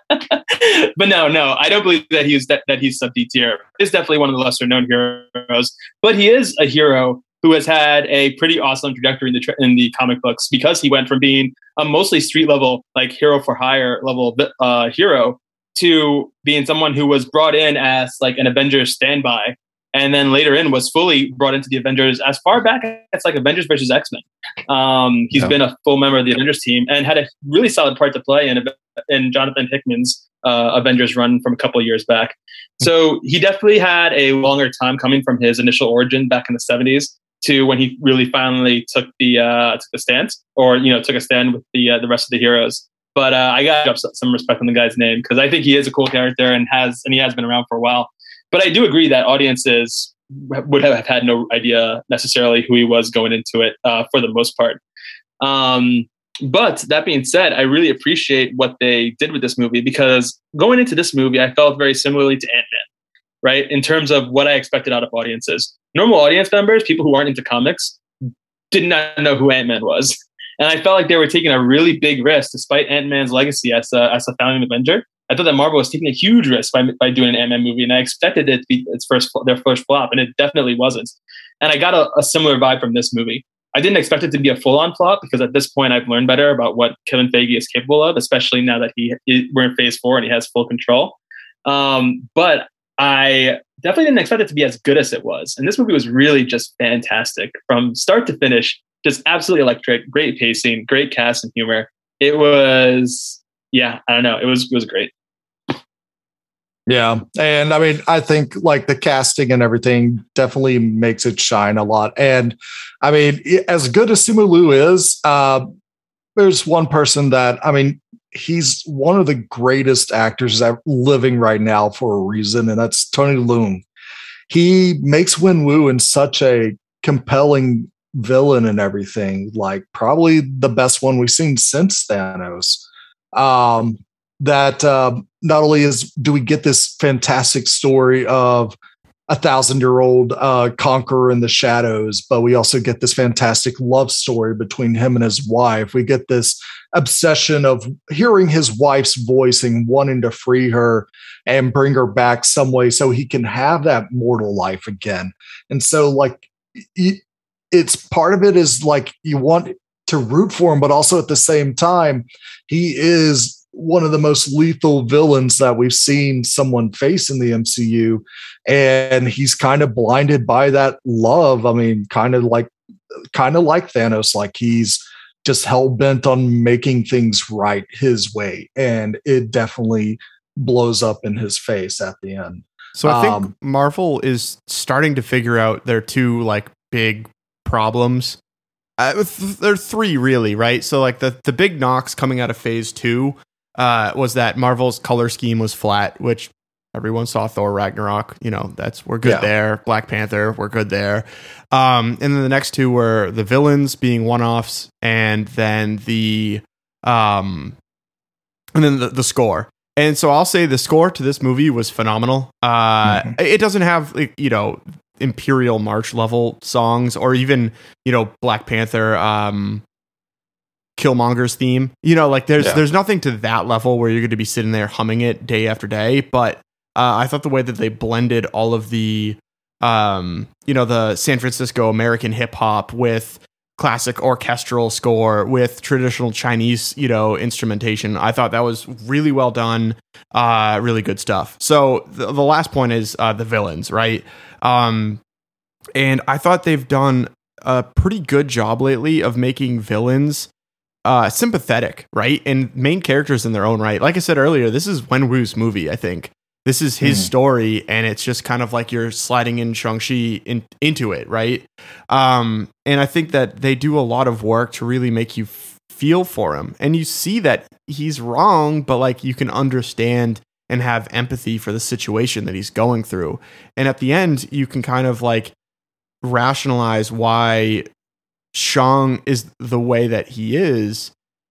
But no, no, I don't believe that he's that, that he's sub D tier. He's definitely one of the lesser known heroes, but he is a hero who has had a pretty awesome trajectory in the tra- in the comic books, because he went from being a mostly street level, like hero for hire level uh, hero, to being someone who was brought in as like an Avengers standby, and then later in was fully brought into the Avengers as far back as like Avengers versus X-Men. Um, he's Yeah. been a full member of the Avengers team and had a really solid part to play in in Jonathan Hickman's uh, Avengers run from a couple of years back. So he definitely had a longer time coming from his initial origin back in the seventies to when he really finally took the uh, took the stance, or you know took a stand with the uh, the rest of the heroes. But uh, I got some respect on the guy's name, because I think he is a cool character and has and he has been around for a while. But I do agree that audiences would have had no idea necessarily who he was going into it uh, for the most part. Um, but that being said, I really appreciate what they did with this movie, because going into this movie, I felt very similarly to Ant-Man, right? In terms of what I expected out of audiences. Normal audience members, people who aren't into comics, did not know who Ant-Man was. And I felt like they were taking a really big risk, despite Ant-Man's legacy as a, as a founding Avenger. I thought that Marvel was taking a huge risk by, by doing an Ant-Man movie, and I expected it to be its first their first flop, and it definitely wasn't. And I got a, a similar vibe from this movie. I didn't expect it to be a full-on flop, because at this point I've learned better about what Kevin Feige is capable of, especially now that he, he we're in phase four and he has full control. Um, but I definitely didn't expect it to be as good as it was. And this movie was really just fantastic from start to finish. Just absolutely electric, great pacing, great cast and humor. It was, yeah, I don't know. It was, it was great. Yeah. And I mean, I think like the casting and everything definitely makes it shine a lot. And I mean, as good as Simu Liu is, uh, there's one person that, I mean, he's one of the greatest actors that living right now for a reason, and that's Tony Leung. He makes Wenwu in such a compelling villain and everything, like probably the best one we've seen since Thanos. Um, that uh, not only is do we get this fantastic story of a thousand-year-old uh, conqueror in the shadows, but we also get this fantastic love story between him and his wife. We get this obsession of hearing his wife's voice and wanting to free her and bring her back some way so he can have that mortal life again. And so, like, it's part of it is like you want to root for him, but also at the same time, he is one of the most lethal villains that we've seen someone face in the M C U. And he's kind of blinded by that love. I mean, kind of like, kind of like Thanos, like he's just hell bent on making things right his way. And it definitely blows up in his face at the end. So I think um, Marvel is starting to figure out their two like big problems. Uh, th- there are three really, right? So like the, the big knocks coming out of phase two uh, was that Marvel's color scheme was flat, which everyone saw Thor Ragnarok. You know, that's we're good yeah. there. Black Panther, we're good there. Um, and then the next two were the villains being one-offs, and then the um, and then the, the score. And so I'll say the score to this movie was phenomenal. Uh, mm-hmm. It doesn't have like, you know, Imperial March level songs or even, you know, Black Panther um, Killmonger's theme. You know, like there's yeah. there's nothing to that level where you're going to be sitting there humming it day after day. But uh, I thought the way that they blended all of the, um, you know, the San Francisco American hip hop with classic orchestral score with traditional Chinese, you know, instrumentation. I thought that was really well done. Uh, really good stuff. So the, the last point is uh, the villains, right? Um, and I thought they've done a pretty good job lately of making villains uh, sympathetic, right? And main characters in their own right. Like I said earlier, this is Wenwu's movie, I think. This is his mm. story, and it's just kind of like you're sliding in Shang-Chi in, into it, right? Um, and I think that they do a lot of work to really make you f- feel for him. And you see that he's wrong, but like you can understand and have empathy for the situation that he's going through. And at the end, you can kind of like rationalize why Shang is the way that he is,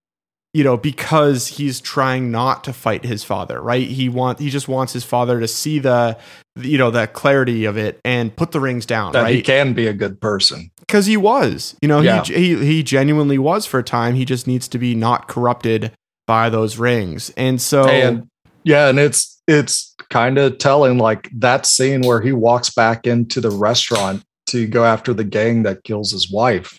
you know, because he's trying not to fight his father, right? He want he just wants his father to see the, you know, the clarity of it and put the rings down, that right? He can be a good person. Because he was, you know, yeah. he, he he genuinely was for a time. He just needs to be not corrupted by those rings. And so, and, yeah, and it's it's kind of telling, like that scene where he walks back into the restaurant to go after the gang that kills his wife.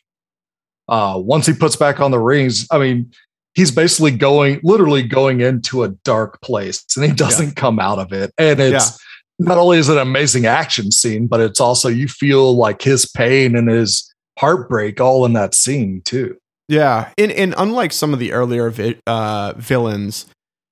Uh, once he puts back on the rings, I mean, he's basically going, literally going into a dark place, and he doesn't yeah. come out of it. And it's yeah. not only is it an amazing action scene, but it's also, you feel like his pain and his heartbreak all in that scene too. Yeah. And, and unlike some of the earlier vi- uh, villains,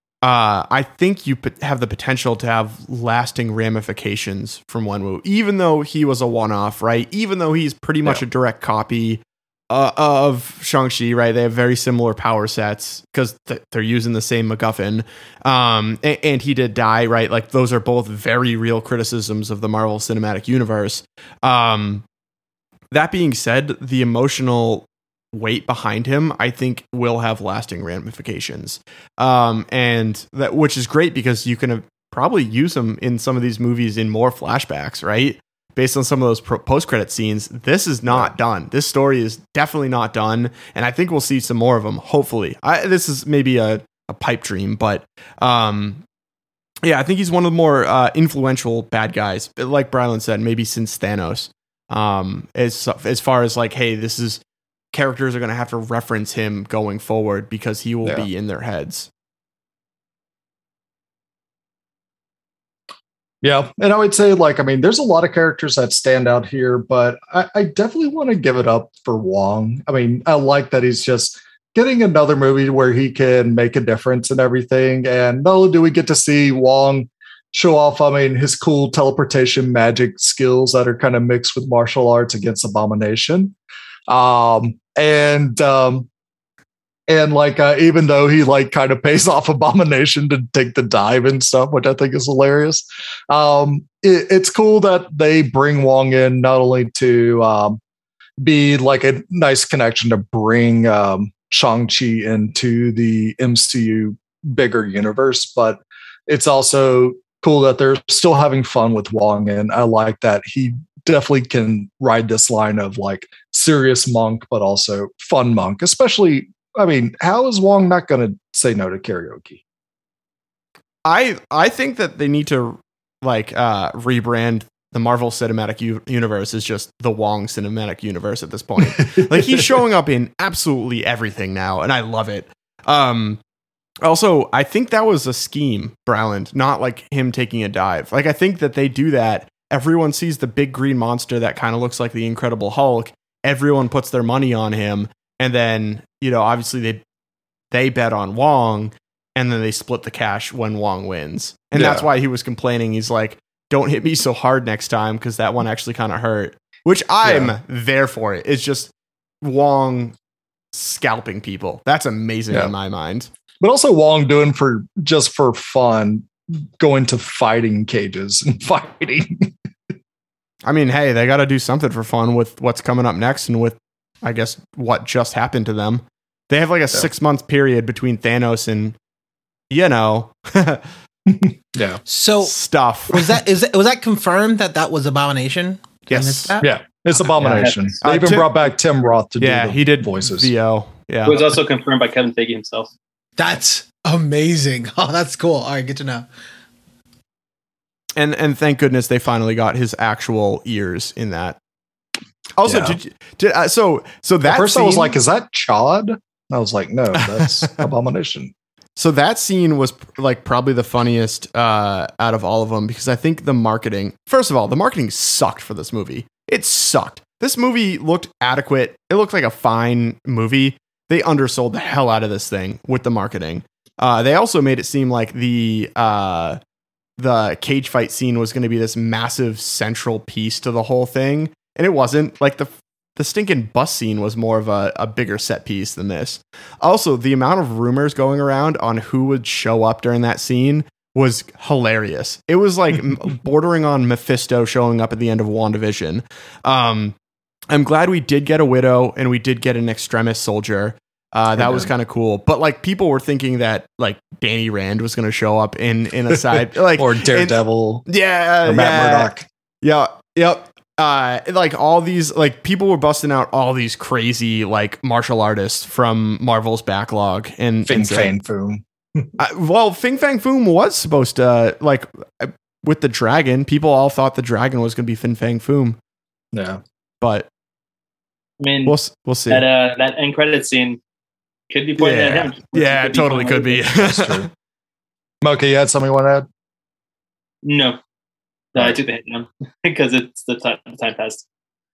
uh, I think you have the potential to have lasting ramifications from Wenwu, even though he was a one-off, right? Even though he's pretty much yeah. a direct copy Uh, of Shang-Chi, right? They have very similar power sets because th- they're using the same MacGuffin. Um, and, and he did die, right? Like those are both very real criticisms of the Marvel Cinematic Universe. Um, that being said, the emotional weight behind him, I think, will have lasting ramifications. Um, and that, which is great because you can uh, probably use him in some of these movies in more flashbacks, right? Based on some of those pro- post-credit scenes. This is not yeah. done. This story is definitely not done. And I think we'll see some more of them, hopefully. I, this is maybe a, a pipe dream, but um, yeah, I think he's one of the more uh, influential bad guys. Like Brylan said, maybe since Thanos. Um, as, as far as like, hey, this is, characters are going to have to reference him going forward because he will yeah. be in their heads. Yeah. And I would say, like, I mean, there's a lot of characters that stand out here, but I, I definitely want to give it up for Wong. I mean, I like that he's just getting another movie where he can make a difference and everything. And not only do we get to see Wong show off, I mean, his cool teleportation magic skills that are kind of mixed with martial arts against Abomination. Um, and, um, And like, uh, even though he like kind of pays off Abomination to take the dive and stuff, which I think is hilarious. Um, it, it's cool that they bring Wong in not only to um, be like a nice connection to bring um, Shang-Chi into the M C U bigger universe, but it's also cool that they're still having fun with Wong. And I like that he definitely can ride this line of like serious monk, but also fun monk, especially. I mean, how is Wong not going to say no to karaoke? I I think that they need to like uh, rebrand the Marvel Cinematic U- Universe as just the Wong Cinematic Universe at this point. Like he's showing up in absolutely everything now, and I love it. Um, also, I think that was a scheme, Browland, not like him taking a dive. Like I think that they do that. Everyone sees the big green monster that kind of looks like the Incredible Hulk. Everyone puts their money on him. And then, you know, obviously they they bet on Wong, and then they split the cash when Wong wins. And yeah. That's why he was complaining. He's like, don't hit me so hard next time, because that one actually kind of hurt. Which I'm yeah. there for it. It's just Wong scalping people. That's amazing yeah. in my mind. But also Wong doing for just for fun, going to fighting cages and fighting. I mean, hey, they got to do something for fun with what's coming up next and with, I guess, what just happened to them. They have like a yeah. six month period between Thanos and, you know, yeah. So stuff. Was that is that was that confirmed that that was Abomination? Yes. Yeah, it's Abomination. Yeah. They even uh, Tim, brought back Tim Roth to yeah, do the he did voices. V O. Yeah, it was also confirmed by Kevin Feige himself. That's amazing. Oh, that's cool. All right, good to know. And and thank goodness they finally got his actual ears in that. Also, yeah. did, did uh, so so that At first scene, I was like, is that Chad? I was like, no, that's Abomination. So that scene was like probably the funniest uh, out of all of them, because I think the marketing, first of all, the marketing sucked for this movie. It sucked. This movie looked adequate. It looked like a fine movie. They undersold the hell out of this thing with the marketing. Uh, they also made it seem like the uh, the cage fight scene was going to be this massive central piece to the whole thing. And it wasn't. Like the the stinking bus scene was more of a, a bigger set piece than this. Also, the amount of rumors going around on who would show up during that scene was hilarious. It was like bordering on Mephisto showing up at the end of WandaVision. Um, I'm glad we did get a Widow and we did get an Extremis soldier. Uh, that was kind of cool. But like people were thinking that like Danny Rand was going to show up in, in a side like or Daredevil. And, yeah. Or Matt yeah, Murdock. Yeah. Yep. Uh, like all these, like people were busting out all these crazy like martial artists from Marvel's backlog and Fin and Fang Foom. uh, well, Fin Fang Foom was supposed to uh, like uh, with the dragon. People all thought the dragon was going to be Fin Fang Foom. Yeah, but I mean, we'll we'll see. That uh, that end credit scene could be pointed yeah. at him. Yeah, it totally could be. That's true. Mocha, you had something you want to add? No. No, I took the hit down because it's the time, the time passed.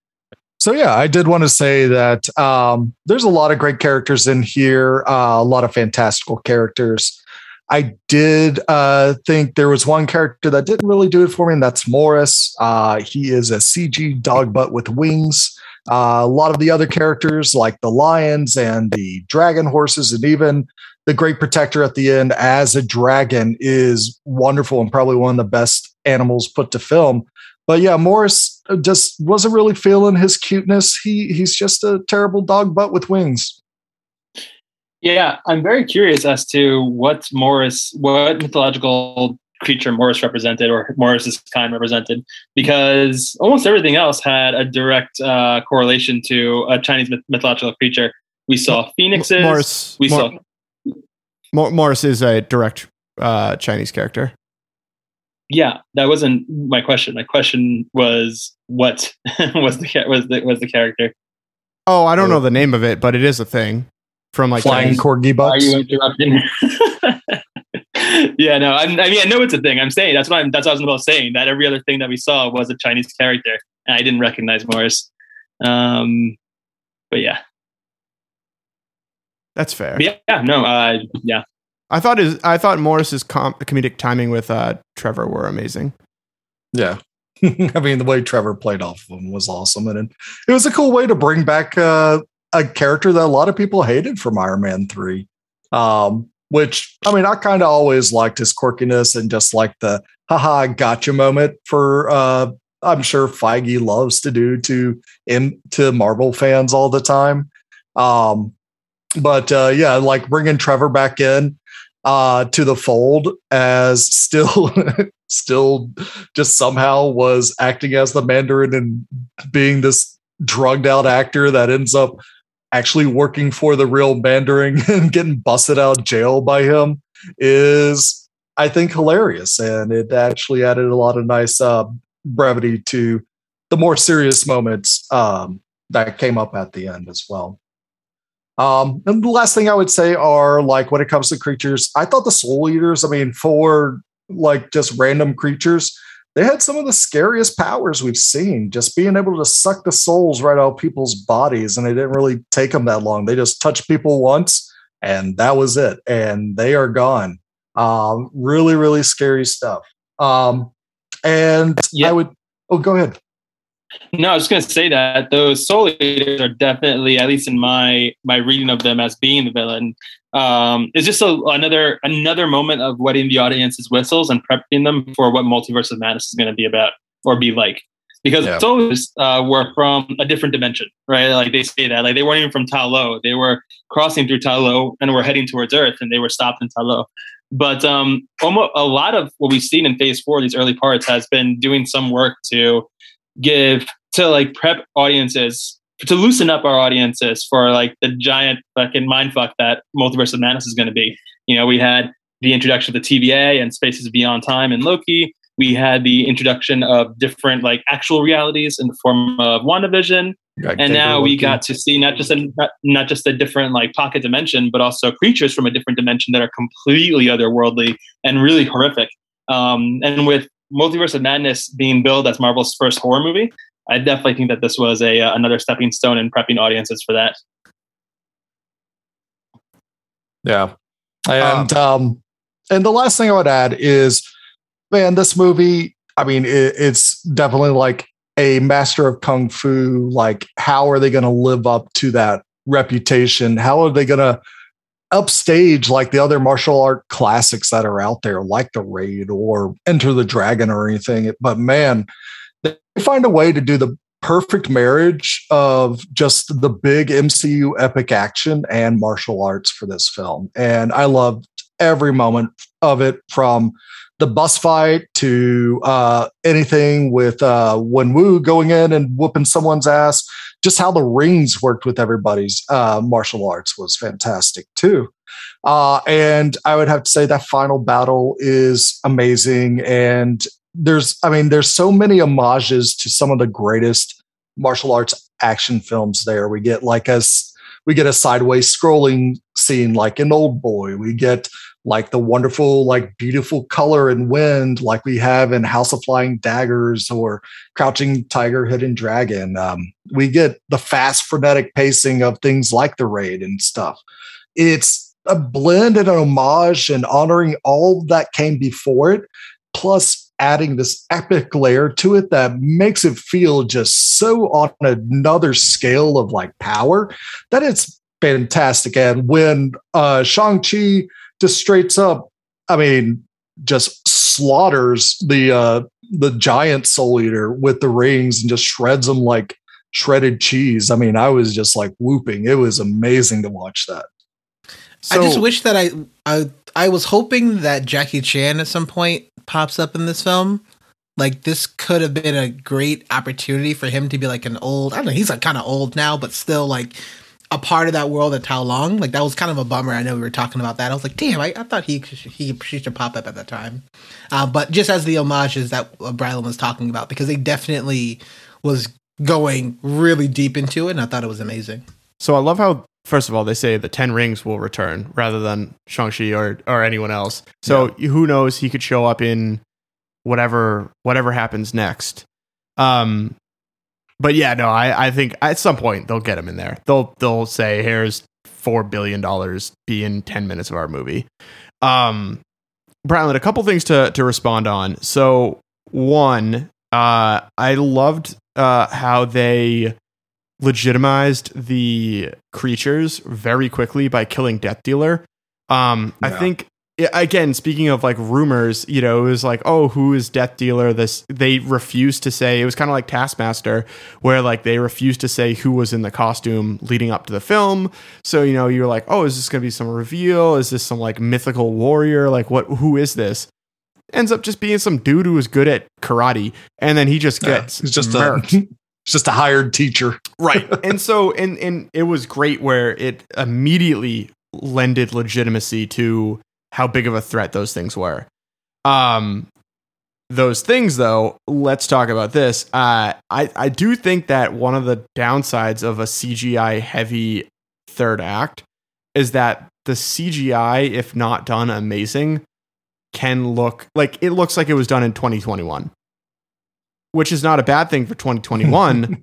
So yeah, I did want to say that um, there's a lot of great characters in here, uh, a lot of fantastical characters. I did uh, think there was one character that didn't really do it for me, and that's Morris. Uh, he is a C G dog butt with wings. Uh, a lot of the other characters, like the lions and the dragon horses, and even the Great Protector at the end as a dragon, is wonderful and probably one of the best animals put to film. But yeah, Morris just wasn't really feeling his cuteness. He he's just a terrible dog butt with wings. Yeah, I'm very curious as to what Morris, what mythological creature Morris represented, or Morris's kind represented, because almost everything else had a direct uh, correlation to a Chinese myth- mythological creature. We saw phoenixes. Morris, we Mor- saw Morris is a direct uh, Chinese character. Yeah, that wasn't my question. My question was what was the was the was the character? Oh, I don't know the name of it, but it is a thing from like flying Chinese. corgi Why are bucks. you interrupting? Yeah, no, I, I mean, I know it's a thing. I'm saying that's what I'm. That's what I was about saying. That every other thing that we saw was a Chinese character, and I didn't recognize Morris. Um, but yeah, that's fair. But yeah, yeah, no, uh, yeah. I thought his, I thought Morris's com- comedic timing with uh, Trevor were amazing. Yeah. I mean, the way Trevor played off of him was awesome. And it was a cool way to bring back uh, a character that a lot of people hated from Iron Man three. Um, which, I mean, I kind of always liked his quirkiness and just like the haha gotcha moment for, uh, I'm sure Feige loves to do to, in, to Marvel fans all the time. Um, but uh, yeah, like bringing Trevor back in uh, to the fold as still, still just somehow was acting as the Mandarin and being this drugged out actor that ends up actually working for the real Mandarin and getting busted out of jail by him is, I think, hilarious. And it actually added a lot of nice uh, brevity to the more serious moments um, that came up at the end as well. Um, and the last thing I would say are, like, when it comes to creatures, I thought the Soul Eaters, I mean, for like just random creatures, they had some of the scariest powers we've seen, just being able to suck the souls right out of people's bodies. And it didn't really take them that long. They just touched people once and that was it. And they are gone. Um, really, really scary stuff. Um, and yeah. I would, oh, go ahead. No, I was going to say that those Soul Eaters are definitely, at least in my my reading of them as being the villain, um, it's just a, another another moment of wetting the audience's whistles and prepping them for what Multiverse of Madness is going to be about or be like. Because yeah. Soul Eaters uh, were from a different dimension, right? Like they say that, like they weren't even from Ta Lo. They were crossing through Ta Lo and were heading towards Earth, and they were stopped in Ta Lo. But um, almost a lot of what we've seen in Phase Four, these early parts, has been doing some work to give to like prep audiences, to loosen up our audiences for like the giant fucking mindfuck that Multiverse of Madness is going to be. You know, we had the introduction of the T V A and Spaces Beyond Time and Loki. We had the introduction of different like actual realities in the form of WandaVision. And now we got to see not just a not, not just a different like pocket dimension, but also creatures from a different dimension that are completely otherworldly and really horrific. Um, and with Multiverse of Madness being billed as Marvel's first horror movie, I definitely think that this was a uh, another stepping stone in prepping audiences for that. Yeah, and um, um, and the last thing I would add is, man, this movie. I mean, it, it's definitely like a master of kung fu. Like, how are they going to live up to that reputation? How are they going to upstage like the other martial art classics that are out there, like The Raid or Enter the Dragon or anything? But man, they find a way to do the perfect marriage of just the big M C U epic action and martial arts for this film. And I loved every moment of it, from the bus fight to uh, anything with uh, Wenwu going in and whooping someone's ass. Just how the rings worked with everybody's uh, martial arts was fantastic too. Uh, and I would have to say that final battle is amazing. And there's, I mean, there's so many homages to some of the greatest martial arts action films there. We get like a, we get a sideways scrolling scene like in Old Boy. We get like the wonderful, like beautiful color and wind like we have in House of Flying Daggers or Crouching Tiger, Hidden Dragon. Um, we get the fast, frenetic pacing of things like The Raid and stuff. It's a blend and an homage and honoring all that came before it, plus adding this epic layer to it that makes it feel just so on another scale of like power that it's fantastic. And when uh, Shang-Chi just straight up, I mean, just slaughters the uh, the giant Soul Eater with the rings and just shreds them like shredded cheese. I mean, I was just like whooping. It was amazing to watch that. So, I just wish that I, I I was hoping that Jackie Chan at some point pops up in this film. Like, this could have been a great opportunity for him to be like an old, I don't know, he's like kind of old now, but still like a part of that world at Tao Long. Like, that was kind of a bummer. I know we were talking about that. I was like, damn, I, I thought he, he he should pop up at that time. Uh, but just as the homages that uh, Brylan was talking about, because they definitely was going really deep into it, and I thought it was amazing. So I love how first of all, they say the Ten Rings will return rather than Shang-Chi or or anyone else. So yeah. Who knows? He could show up in whatever whatever happens next. Um, but yeah, no, I, I think at some point they'll get him in there. They'll they'll say, here's four billion dollars, be in ten minutes of our movie. Um, Bradley, a couple things to to respond on. So one, uh, I loved uh, how they legitimized the creatures very quickly by killing Death Dealer. Um, yeah. I think. Again, speaking of like rumors, you know, it was like, oh, who is Death Dealer? This they refused to say. It was kind of like Taskmaster, where like they refused to say who was in the costume leading up to the film. So, you know, you're like, oh, is this going to be some reveal? Is this some like mythical warrior? Like, what? Who is this? Ends up just being some dude who is good at karate, and then he just gets yeah, it's just murked. a it's just a hired teacher, right? And so, and and it was great where it immediately lended legitimacy to how big of a threat those things were. Um, those things, though, let's talk about this. Uh, I, I do think that one of the downsides of a C G I heavy third act is that the C G I, if not done amazing, can look like it looks like it was done in twenty twenty-one, which is not a bad thing for twenty twenty-one.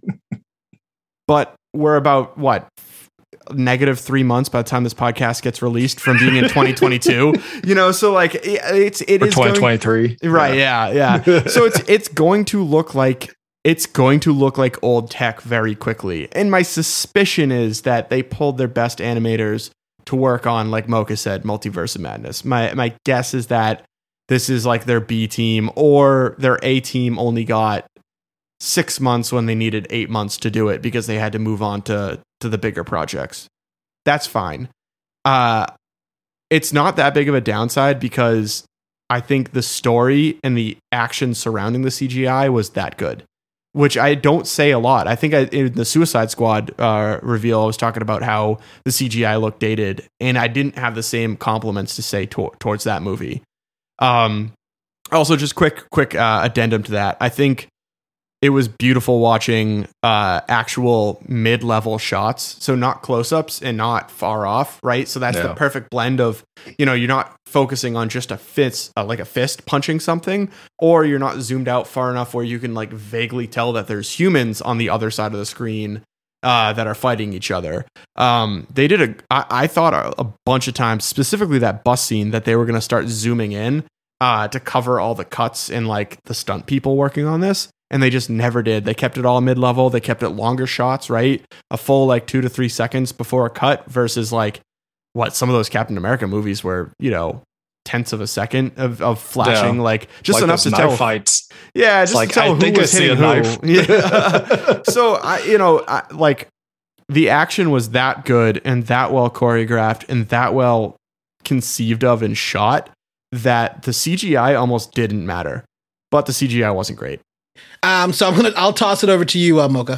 But we're about what? Negative three months by the time this podcast gets released from being in twenty twenty-two, you know, so like it, it's it or is twenty twenty-three, going, right? Yeah, yeah. yeah. So it's it's going to look like it's going to look like old tech very quickly, and my suspicion is that they pulled their best animators to work on, like Mocha said, Multiverse of Madness. My my guess is that this is like their B team, or their A team only got six months when they needed eight months to do it because they had to move on to to the bigger projects. That's fine. Uh, it's not that big of a downside because I think the story and the action surrounding the C G I was that good, which I don't say a lot. I think I, in the Suicide Squad uh, reveal, I was talking about how the C G I looked dated, and I didn't have the same compliments to say to- towards that movie. Um, also, just quick, quick uh, addendum to that. I think it was beautiful watching uh, actual mid-level shots, so not close-ups and not far off, right? So that's yeah. the perfect blend of, you know, you're not focusing on just a fist, uh, like a fist punching something, or you're not zoomed out far enough where you can like vaguely tell that there's humans on the other side of the screen uh, that are fighting each other. Um, they did a, I, I thought a, a bunch of times, specifically that bus scene, that they were going to start zooming in uh, to cover all the cuts and like the stunt people working on this. And they just never did. They kept it all mid-level. They kept it longer shots, right? A full like two to three seconds before a cut versus like what some of those Captain America movies were, you know, tenths of a second of, of flashing, yeah. like just like enough to tell fights. Yeah, just like, to tell I who think was I see hitting a who. knife. Yeah. So I, you know, I, like the action was that good and that well choreographed and that well conceived of and shot that the C G I almost didn't matter, but the C G I wasn't great. Um, so I'm gonna, I'll toss it over to you, uh, Mocha.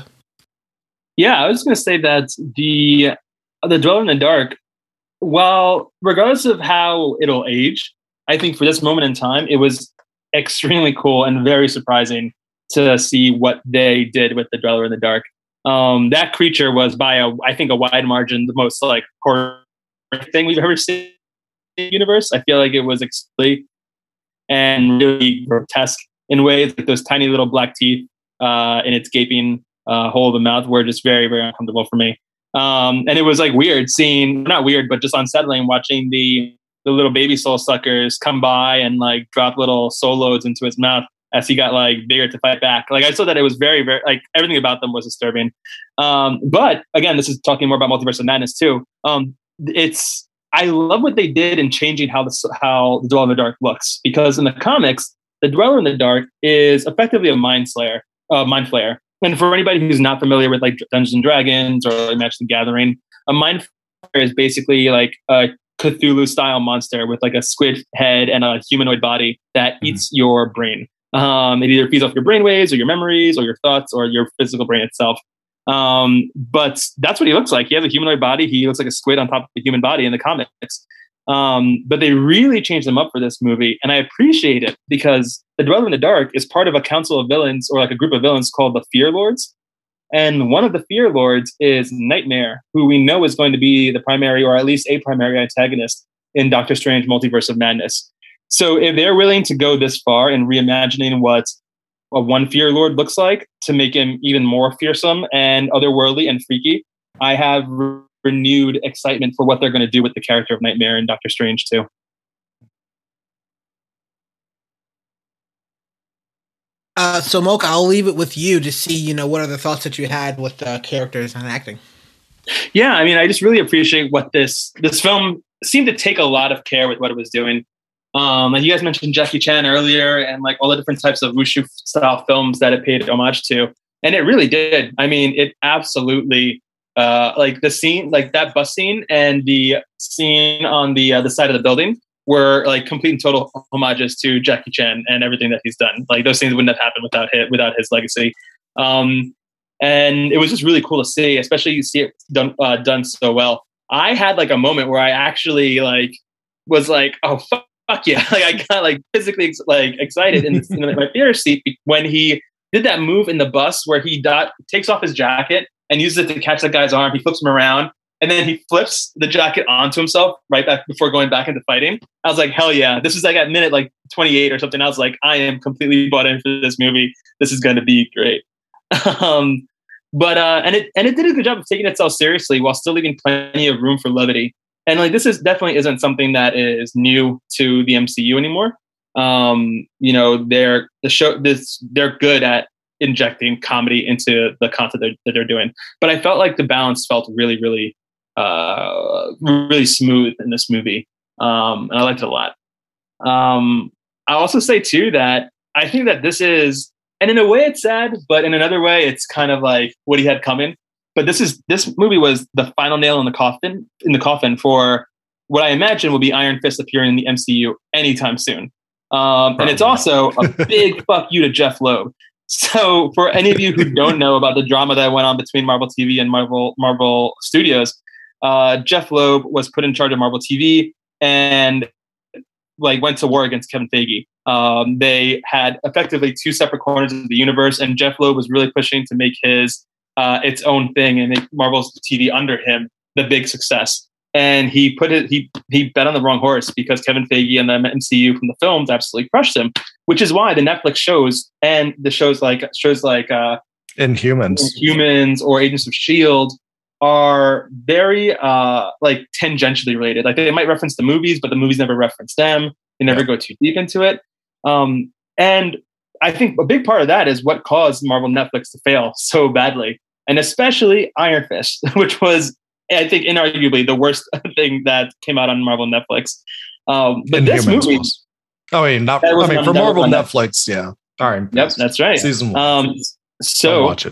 Yeah, I was gonna say that the the Dweller in the Dark, well, regardless of how it'll age, I think for this moment in time, it was extremely cool and very surprising to see what they did with the Dweller in the Dark. Um, that creature was by a, I think, a wide margin, the most like horror thing we've ever seen in the universe. I feel like it was extremely and really grotesque in ways, like those tiny little black teeth uh, in its gaping uh, hole of the mouth were just very, very uncomfortable for me. Um, and it was like weird seeing, not weird, but just unsettling watching the the little baby soul suckers come by and like drop little soul loads into his mouth as he got like bigger to fight back. Like I saw that it was very, very, like everything about them was disturbing. Um, but again, this is talking more about Multiverse of Madness too. Um, it's, I love what they did in changing how the, how the Dweller in the Dark looks, because in the comics, the Dweller in the Dark is effectively a mind slayer, uh, mind flayer. And for anybody who's not familiar with like Dungeons and Dragons or like Magic the Gathering, a mind flayer is basically like a Cthulhu style monster with like a squid head and a humanoid body that mm-hmm. eats your brain. Um, it either feeds off your brainwaves or your memories or your thoughts or your physical brain itself. Um, but that's what he looks like. He has a humanoid body. He looks like a squid on top of a human body in the comics. Um, but they really changed them up for this movie, and I appreciate it because the Dweller in the Dark is part of a council of villains or like a group of villains called the Fear Lords. And one of the Fear Lords is Nightmare, who we know is going to be the primary, or at least a primary antagonist in Doctor Strange Multiverse of Madness. So if they're willing to go this far in reimagining what a one Fear Lord looks like to make him even more fearsome and otherworldly and freaky, I have re- renewed excitement for what they're going to do with the character of Nightmare in Doctor Strange too. Uh, so, Mocha, I'll leave it with you to see, you know, what are the thoughts that you had with the uh, characters and acting. Yeah, I mean, I just really appreciate what this this film seemed to take a lot of care with what it was doing. Um, like you guys mentioned Jackie Chan earlier, and like all the different types of wushu style films that it paid homage to, and it really did. I mean, it absolutely uh, like the scene, like that bus scene, and the scene on the uh, the side of the building were like complete and total homages to Jackie Chan and everything that he's done. Like those things wouldn't have happened without his, without his legacy. Um, and it was just really cool to see, especially you see it done, uh, done so well. I had like a moment where I actually like was like, oh, fuck, fuck yeah. Like I got like physically like excited in, in my theater seat when he did that move in the bus where he dot, takes off his jacket and uses it to catch that guy's arm. He flips him around. And then he flips the jacket onto himself right back before going back into fighting. I was like, hell yeah. This was like at minute like twenty-eight or something. I was like, I am completely bought in for this movie. This is going to be great. um, but, uh, and it, and it did a good job of taking itself seriously while still leaving plenty of room for levity. And like, this is definitely isn't something that is new to the M C U anymore. Um, you know, they're the show, this, they're good at injecting comedy into the content that, that they're doing. But I felt like the balance felt really, really, Uh, really smooth in this movie. Um, and I liked it a lot. Um, I'll also say too that I think that this is, and in a way it's sad, but in another way it's kind of like what he had coming. But this is, this movie was the final nail in the coffin, in the coffin for what I imagine will be Iron Fist appearing in the M C U anytime soon. Um, and it's also a big fuck you to Jeff Loeb. So for any of you who don't know about the drama that went on between Marvel T V and Marvel, Marvel Studios, Uh, Jeff Loeb was put in charge of Marvel T V and like went to war against Kevin Feige. Um, they had effectively two separate corners of the universe, and Jeff Loeb was really pushing to make his uh, its own thing and make Marvel's T V under him the big success. And he put it he he bet on the wrong horse because Kevin Feige and the M C U from the films absolutely crushed him, which is why the Netflix shows and the shows like shows like uh, Inhumans, Inhumans or Agents of S H I E L D are very uh, like tangentially related. Like they might reference the movies, but the movies never reference them. They never yeah. go too deep into it. Um, and I think a big part of that is what caused Marvel Netflix to fail so badly, and especially Iron Fist, which was, I think, inarguably the worst thing that came out on Marvel Netflix. Um, but Inhumans this movie, was. I mean, not. I mean, for Marvel Netflix, Netflix, yeah. All right. Yep, that's right. Season one. Um, so I'll watch it.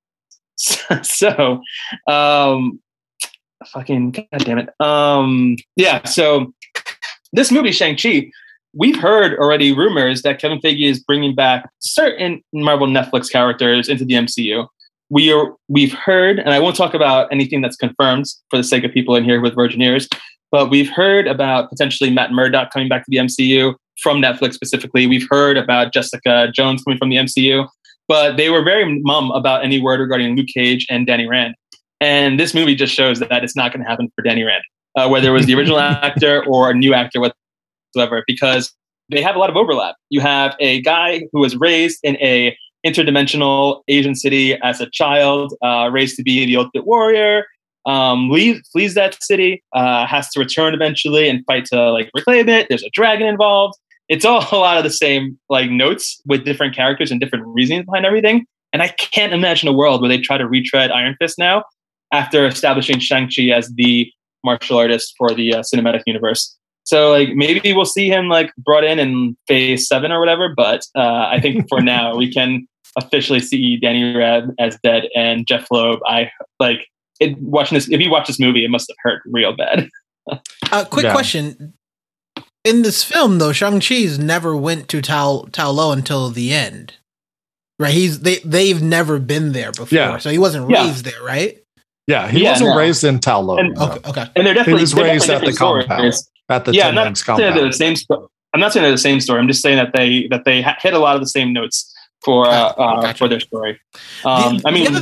So, um, fucking god damn it. Um, yeah. So this movie Shang-Chi, we've heard already rumors that Kevin Feige is bringing back certain Marvel Netflix characters into the M C U. We are, we've heard, and I won't talk about anything that's confirmed for the sake of people in here with virgin ears, but we've heard about potentially Matt Murdock coming back to the M C U from Netflix specifically. We've heard about Jessica Jones coming from the M C U. But they were very mum about any word regarding Luke Cage and Danny Rand. And this movie just shows that it's not going to happen for Danny Rand, uh, whether it was the original actor or a new actor whatsoever, because they have a lot of overlap. You have a guy who was raised in a interdimensional Asian city as a child, uh, raised to be the ultimate warrior, um, leaves, flees that city, uh, has to return eventually and fight to like reclaim it. There's a dragon involved. It's all a lot of the same like notes with different characters and different reasons behind everything. And I can't imagine a world where they try to retread Iron Fist now after establishing Shang-Chi as the martial artist for the uh, cinematic universe. So like maybe we'll see him like brought in in phase seven or whatever. But uh, I think for now we can officially see Danny Rand as dead and Jeff Loeb. I like it, watching this. If you watch this movie, it must have hurt real bad. uh, quick yeah. question. In this film, though, Shang-Chi's never went to Tao Ta Lo until the end, right? He's they they've never been there before, yeah. so he wasn't raised yeah. there, right? Yeah, he yeah, wasn't no. raised in Ta Lo. And, okay, okay, and they're definitely he was raised at the stories. compound, at the yeah. I'm not compound. saying they're the same. Sto- I'm not saying they're the same story. I'm just saying that they that they ha- hit a lot of the same notes for uh, uh, gotcha. for their story. Um, the, I mean, the other,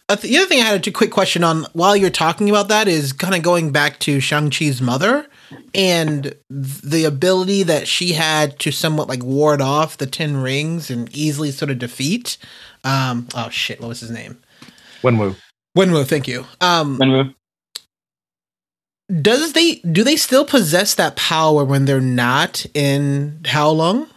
Uh, the other thing I had a quick question on while you're talking about that is kind of going back to Shang-Chi's mother and the ability that she had to somewhat like ward off the Ten Rings and easily sort of defeat. Um, oh shit, what was his name? Wenwu. Wenwu, thank you. Um, Wenwu. Does they do they still possess that power when they're not in How Long?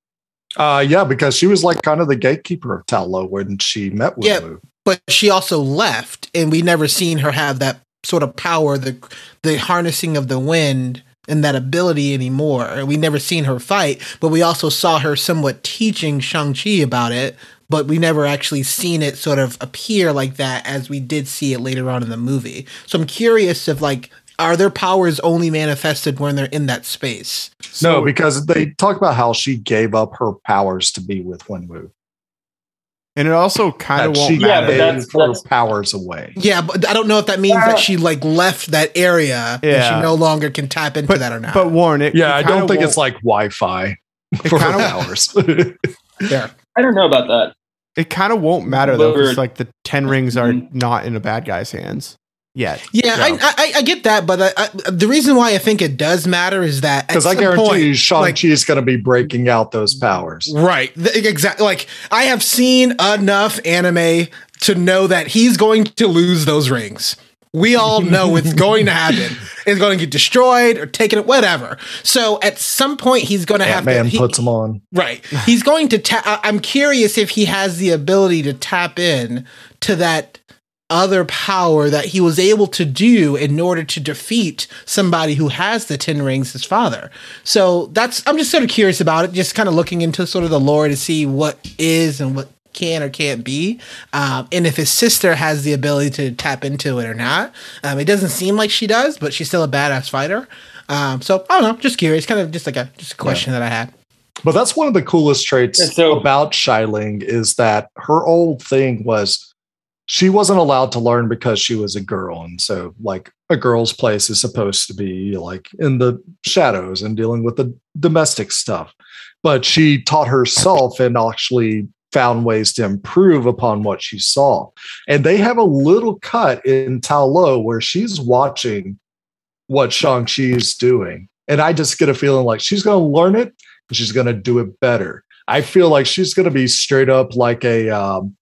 Uh, yeah, because she was like kind of the gatekeeper of Ta Lo when she met with Yeah. Wenwu. But she also left, and we never seen her have that sort of power, the the harnessing of the wind and that ability anymore. We never seen her fight, but we also saw her somewhat teaching Shang-Chi about it, but we never actually seen it sort of appear like that as we did see it later on in the movie. So I'm curious if, like, are their powers only manifested when they're in that space? No, because they talk about how she gave up her powers to be with Wenwu. And it also kind of That won't she Yeah, matter. but that's- gave her that's- powers away. Yeah, but I don't know if that means that she, like, left that area and Yeah. she no longer can tap into but, that or not. but Warren, it, Yeah, it I kinda don't think won't- it's like Wi-Fi for her kinda- powers. yeah. I don't know about that. It kind of won't matter though, because Word. like the Ten Rings are Mhm. not in a bad guy's hands yet. Yeah, Yeah. I, I I get that, but I, I, the reason why I think it does matter is that Because at I some guarantee point, you like- Shang-Chi is going to be breaking out those powers. right? Exactly. Like I have seen enough anime to know that he's going to lose those rings. We all know it's going to happen. It's going to get destroyed or taken, whatever. So at some point, he's going to have to. Ant-Man he- puts them on. Right. He's going to tap. I'm curious if he has the ability to tap in to that other power that he was able to do in order to defeat somebody who has the Ten Rings, his father. So that's, I'm just sort of curious about it, just kind of looking into sort of the lore to see what is and what can or can't be. Um, and if his sister has the ability to tap into it or not. Um, it doesn't seem like she does, but she's still a badass fighter. Um, so I don't know, just curious, kind of just like a, just a question yeah. that I had. But that's one of the coolest traits Yeah, so- about Xialing is that her old thing was she wasn't allowed to learn because she was a girl. And so like a girl's place is supposed to be like in the shadows and dealing with the domestic stuff. But she taught herself and actually found ways to improve upon what she saw. And they have a little cut in Ta Lo where she's watching what Shang-Chi is doing. And I just get a feeling like she's going to learn it and she's going to do it better. I feel like she's going to be straight up like a um,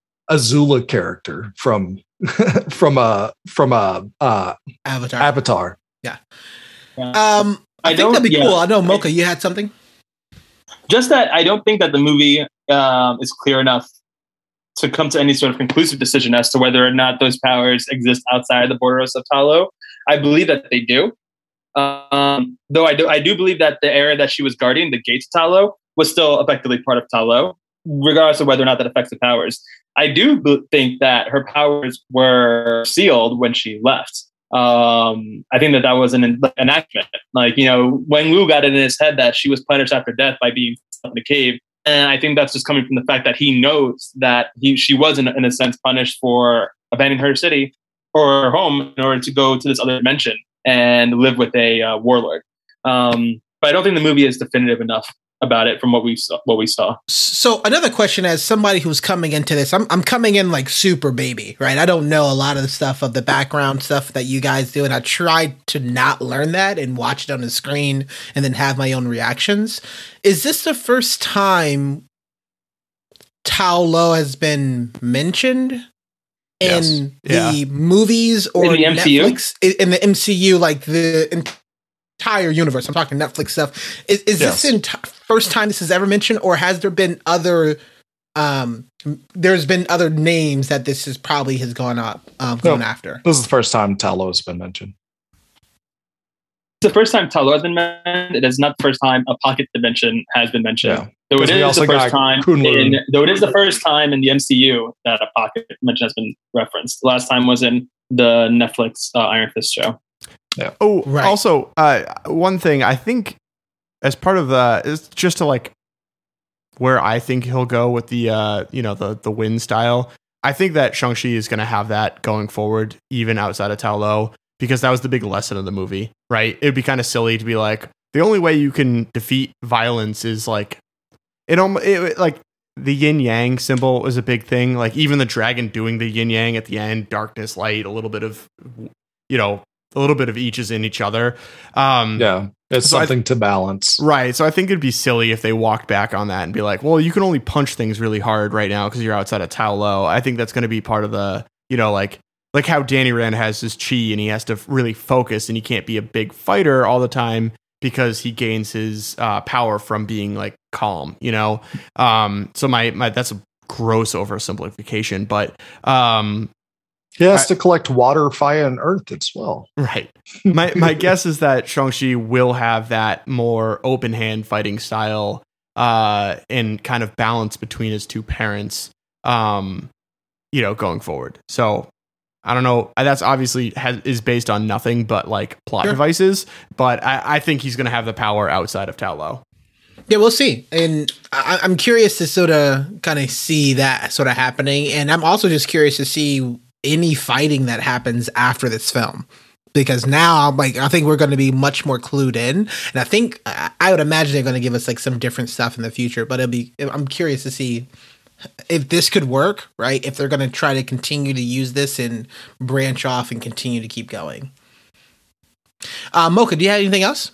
Azula character from from a from a uh, Avatar. Avatar. Yeah. Yeah. Um, I, I think don't- that'd be yeah. cool. I know, Mocha, you had something? Just that I don't think that the movie um, is clear enough to come to any sort of conclusive decision as to whether or not those powers exist outside the borders of Ta Lo. I believe that they do. Um, though I do, I do believe that the area that she was guarding, the gate to Ta Lo, was still effectively part of Ta Lo, regardless of whether or not that affects the powers. I do b- think that her powers were sealed when she left. Um, I think that that was an enactment. Like, you know, when Wu got it in his head that she was punished after death by being stuck in the cave. And I think that's just coming from the fact that he knows that he she was, in, in a sense, punished for abandoning her city or her home in order to go to this other dimension and live with a uh, warlord. Um, but I don't think the movie is definitive enough about it from what we saw. What we saw. So another question, as somebody who's coming into this, I'm I'm coming in like super baby, right? I don't know a lot of the stuff of the background stuff that you guys do, and I tried to not learn that and watch it on the screen and then have my own reactions. Is this the first time Ta Lo has been mentioned Yes. in Yeah. the movies or In the M C U? Netflix in the M C U, like the entire universe? I'm talking Netflix stuff. Is, is Yes. this the enti- first time this is ever mentioned, or has there been other? Um, there's been other names that this is probably has gone up, um, going No. after. This is the first time Ta Lo has been mentioned. It's the first time Ta Lo has been mentioned. It is not the first time a pocket dimension has been mentioned. Yeah. Though it Because we is also the first got time Kunlun. in, though it is the first time in the M C U that a pocket dimension has been referenced. The last time was in the Netflix uh, Iron Fist show. Oh, Right. also, uh, one thing I think as part of the is just to like where I think he'll go with the uh, you know the the wind style. I think that Shang-Chi is going to have that going forward, even outside of Ta Lo, because that was the big lesson of the movie, right? It'd be kind of silly to be like the only way you can defeat violence is like it. Almost it, like the yin yang symbol is a big thing. Like even the dragon doing the yin yang at the end, darkness, light, a little bit of, you know, a little bit of each is in each other. Um, yeah, it's so something th- to balance. Right. So I think it'd be silly if they walked back on that and be like, well, you can only punch things really hard right now because you're outside of Tao Lo. I think that's going to be part of the, you know, like, like how Danny Rand has his chi and he has to really focus and he can't be a big fighter all the time because he gains his uh, power from being like calm, you know? Um, so my, my, that's a gross oversimplification, but um, he has I, to collect water, fire, and earth as well. Right. My, my guess is that Shang-Chi will have that more open hand fighting style uh, and kind of balance between his two parents, um, you know, going forward. So I don't know. That's obviously has, is based on nothing but like plot sure. devices, but I, I think he's going to have the power outside of Tao Lo. Yeah, we'll see. And I, I'm curious to sort of kind of see that sort of happening. And I'm also just curious to see any fighting that happens after this film. Because now I'm like, I think we're going to be much more clued in. And I think, I would imagine they're going to give us like some different stuff in the future, but it'll be, I'm curious to see if this could work, right? If they're going to try to continue to use this and branch off and continue to keep going. Uh, Mocha, do you have anything else?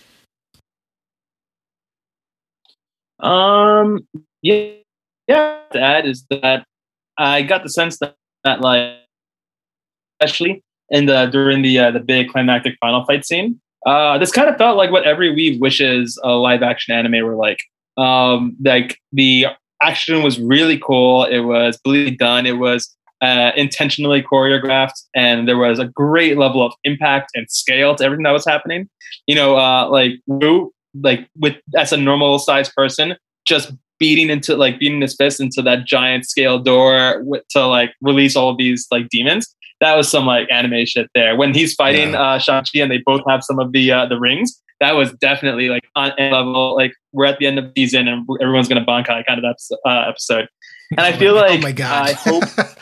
Um, yeah, yeah. To add is that I got the sense that, that like, especially in the during the uh, the big climactic final fight scene, uh, this kind of felt like what every weeb wishes a live action anime were like. Um, like the action was really cool. It was brilliantly done. It was uh, intentionally choreographed, and there was a great level of impact and scale to everything that was happening. You know, uh, like Wu, like with as a normal sized person, just beating into like beating his fist into that giant scale door with, to like release all of these like demons. That was some like anime shit there. When he's fighting yeah. uh, Shang-Chi and they both have some of the uh, the rings. That was definitely like on a level, like we're at the end of the season and everyone's going to bankai kind of uh, episode. And I feel like, oh my God. I hope,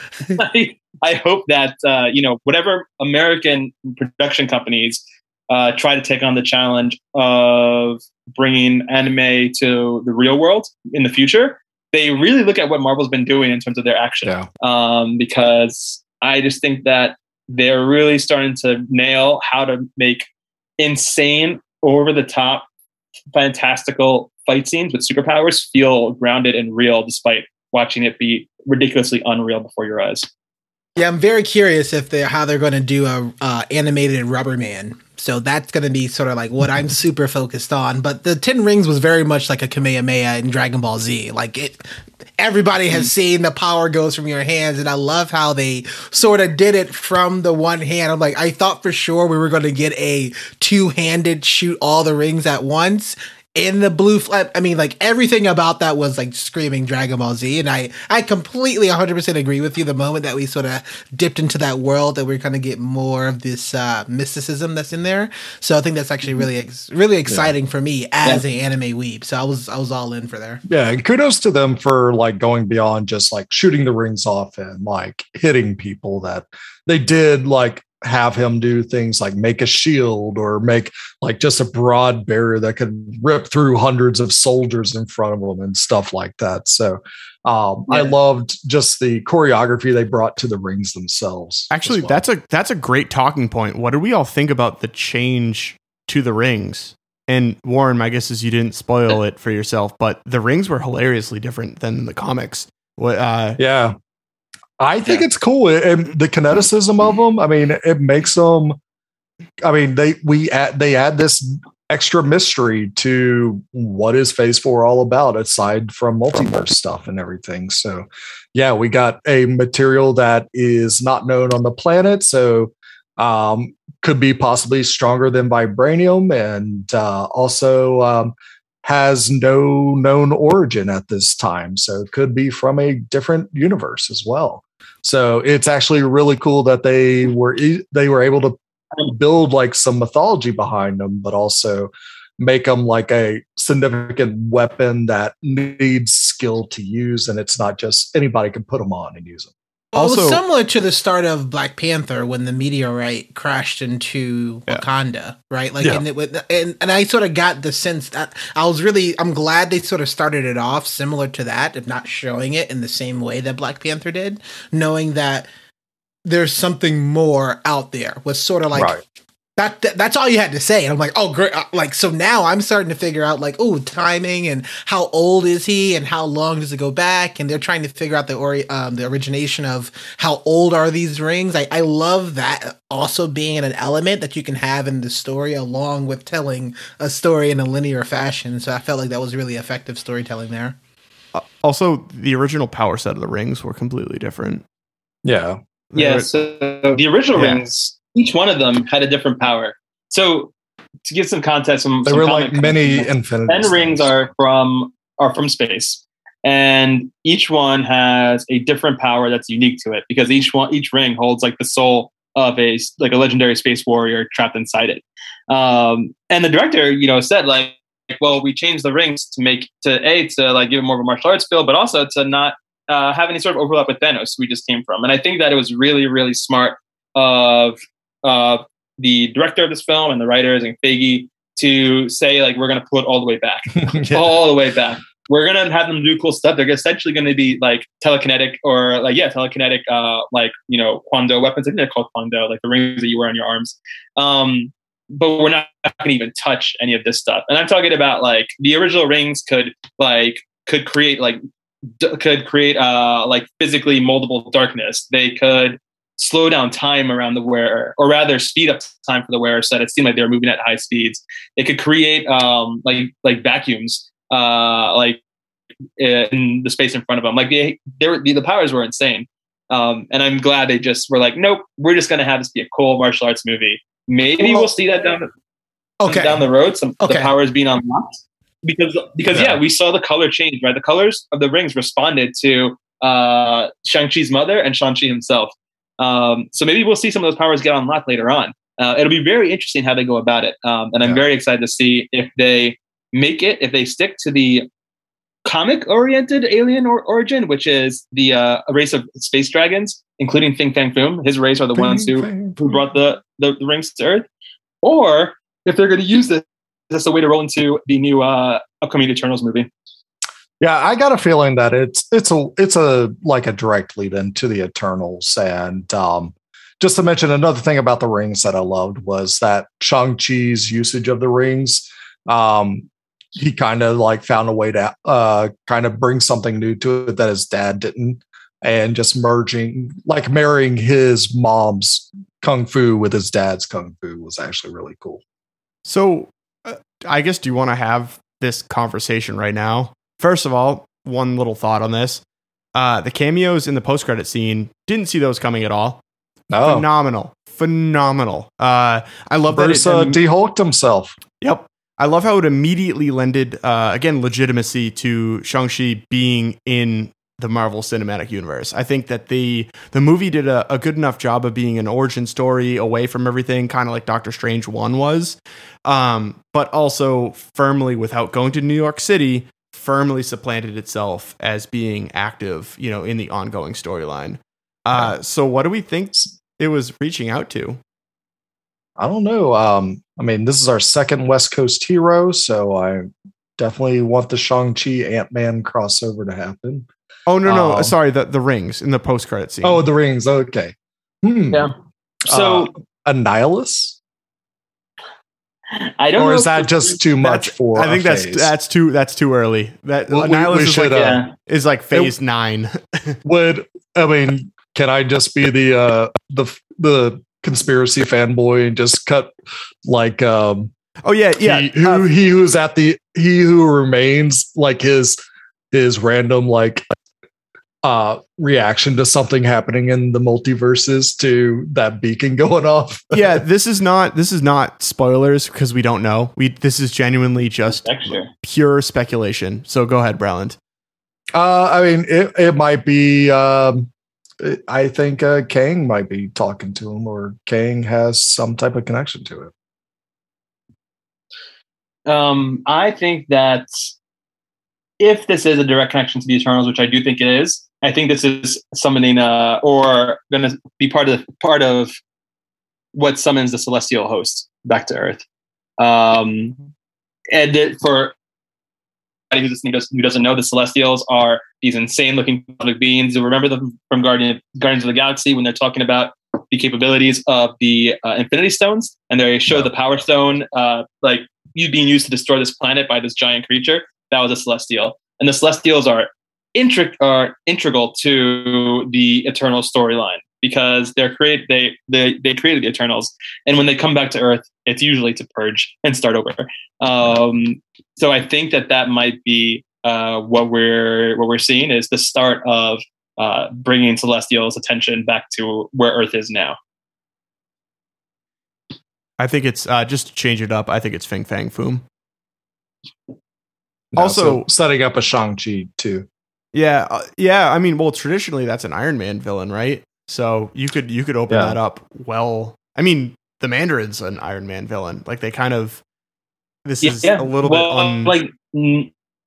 I, I hope that, uh, you know, whatever American production companies uh, try to take on the challenge of bringing anime to the real world in the future, they really look at what Marvel's been doing in terms of their action. Yeah. Um, because I just think that they're really starting to nail how to make insane, over the top, fantastical fight scenes with superpowers feel grounded and real, despite watching it be ridiculously unreal before your eyes. Yeah, I'm very curious if they how they're going to do a uh, animated Rubber Man. So that's going to be sort of like what I'm super focused on. But the Ten Rings was very much like a Kamehameha in Dragon Ball Z. Like it, everybody has seen the power goes from your hands, and I love how they sort of did it from the one hand. I'm like, I thought for sure we were going to get a two-handed shoot all the rings at once. In the blue flap, I mean, like everything about that was like screaming Dragon Ball Z, and I, I completely one hundred percent agree with you. The moment that we sort of dipped into that world, that we're going to get more of this uh, mysticism that's in there. So I think that's actually really, ex- really exciting yeah. for me as yeah. an anime weeb. So I was, I was all in for there. Yeah, and kudos to them for like going beyond just like shooting the rings off and like hitting people. That they did like have him do things like make a shield or make like just a broad barrier that could rip through hundreds of soldiers in front of them and stuff like that. So um, yeah. I loved just the choreography they brought to the rings themselves. Actually, well. that's a that's a great talking point. What do we all think about the change to the rings? And Warren, my guess is you didn't spoil it for yourself, but the rings were hilariously different than the comics. What? Uh, yeah. I think yeah. it's cool, and the kineticism of them. I mean, it makes them. I mean, they we add they add this extra mystery to what is Phase Four all about, aside from multiverse stuff and everything. So, yeah, we got a material that is not known on the planet, so um, could be possibly stronger than vibranium, and uh, also. Um, has no known origin at this time. So it could be from a different universe as well. So it's actually really cool that they were they were able to build like some mythology behind them, but also make them like a significant weapon that needs skill to use. And it's not just anybody can put them on and use them. Well, Also, it was similar to the start of Black Panther when the meteorite crashed into Yeah. Wakanda, right? Like, Yeah. and, it, would- and and I sort of got the sense that I was really, I'm glad they sort of started it off similar to that, if not showing it in the same way that Black Panther did, knowing that there's something more out there. Was sort of like Right. that, that. That's all you had to say. And I'm like, oh, great! Uh, Like, so now I'm starting to figure out, like, oh, timing and how old is he and how long does it go back? And they're trying to figure out the ori- um, the origination of how old are these rings. I I love that also being an element that you can have in the story along with telling a story in a linear fashion. So I felt like that was really effective storytelling there. uh, also, the original power set of the rings were completely different. Yeah. They Yeah, were- so the original Yeah. rings, each one of them had a different power. So to give some context, some, They some were like comic many context, infinity. ten rings are from are from space, and each one has a different power that's unique to it because each one each ring holds like the soul of a like a legendary space warrior trapped inside it. Um, and the director, you know, said like, well, we changed the rings to make to a to like give it more of a martial arts feel, but also to not uh, have any sort of overlap with Thanos we just came from. And I think that it was really really smart of uh, the director of this film and the writers and Feige to say like we're going to pull it all the way back, Yeah. all the way back. We're going to have them do cool stuff. They're essentially going to be like telekinetic or like, yeah, telekinetic, uh, like, you know, Kwando weapons. I think they're called Kwando, like the rings that you wear on your arms. Um, but we're not going to even touch any of this stuff. And I'm talking about like the original rings could like, could create like, d- could create uh, like physically moldable darkness. They could slow down time around the wearer, or rather speed up time for the wearer so that it seemed like they were moving at high speeds. They could create um, like, like vacuums. Uh, like in the space in front of them, like they, they were, the, the powers were insane. Um, and I'm glad they just were like, nope, we're just going to have this be a cool martial arts movie. Maybe Well, we'll see that down, Okay. down the road. Some Okay. the powers being unlocked because because yeah. Yeah. we saw the color change. Right, the colors of the rings responded to uh, Shang-Chi's mother and Shang-Chi himself. Um, so maybe we'll see some of those powers get unlocked later on. Uh, it'll be very interesting how they go about it, um, and I'm Yeah. very excited to see if they make it, if they stick to the comic-oriented alien or origin, which is the uh, a race of space dragons, including Fin Fang Foom. His race are the ones who, who brought the, the, the rings to Earth. Or if they're going to use this as a way to roll into the new uh, upcoming Eternals movie. Yeah, I got a feeling that it's it's a it's a like a direct lead into the Eternals. And um, just to mention another thing about the rings that I loved was that Shang-Chi's usage of the rings. Um, he kind of like found a way to uh, kind of bring something new to it that his dad didn't, and just merging, like marrying his mom's kung fu with his dad's kung fu was actually really cool. So, uh, I guess, do you want to have this conversation right now? First of all, one little thought on this. Uh, the cameos in the post-credit scene, didn't see those coming at all. Oh, Phenomenal. Phenomenal. Uh, I love Bruce that. uh, It, um, de-hulked himself. Yep. I love how it immediately lended, uh, again, legitimacy to Shang-Chi being in the Marvel Cinematic Universe. I think that the the movie did a, a good enough job of being an origin story away from everything, kind of like Doctor Strange one was, um, but also firmly, without going to New York City, firmly supplanted itself as being active, you know, in the ongoing storyline. Uh, so what do we think it was reaching out to? I don't know. Um, I mean, this is our second West Coast hero, so I definitely want the Shang-Chi Ant-Man crossover to happen. Oh, no, no. Um, sorry, the, the rings in the post-credit scene. Oh, the rings. Okay. Hmm. Yeah. So uh, Annihilus? I don't Or know is if that the- just too much That's- for I think a that's phase? that's too that's too early. That Well, we- Annihilus we is, should, like, uh, yeah. is like phase nine. Would I mean, can I just be the uh the the conspiracy fanboy and just cut like um Oh yeah, yeah. he, who uh, he who's at the he who remains, like his his random like uh reaction to something happening in the multiverses to that beacon going off. yeah, this is not this is not spoilers because we don't know. We this is genuinely just Texture. pure speculation. So go ahead, Breland. Uh I mean it it might be um it- I think uh Kang might be talking to him, or Kang has some type of connection to it. Um, I think that if this is a direct connection to the Eternals, which I do think it is, I think this is summoning, uh, or going to be part of part of what summons the celestial host back to Earth. Um, and it, for anybody who's listening who doesn't know, the Celestials are these insane-looking public beings. You remember them from Guardian, Guardians of the Galaxy when they're talking about the capabilities of the uh, Infinity Stones, and they show the Power Stone uh, like you being used to destroy this planet by this giant creature. That was a Celestial, and the Celestials are, intrig- are integral to the Eternal storyline because they're create they they they created the Eternals, and when they come back to Earth, it's usually to purge and start over. Um, so I think that that might be uh, what we're what we're seeing is the start of uh, bringing Celestials' attention back to where Earth is now. I think it's uh, just to change it up. I think it's Fin Fang Foom. No, also, so setting up a Shang-Chi too. Yeah, uh, yeah. I mean, well, traditionally that's an Iron Man villain, right? So you could you could open Yeah. that up. Well, I mean, the Mandarin's an Iron Man villain. Like they kind of. This Yeah, is yeah. a little well, bit un. like. N-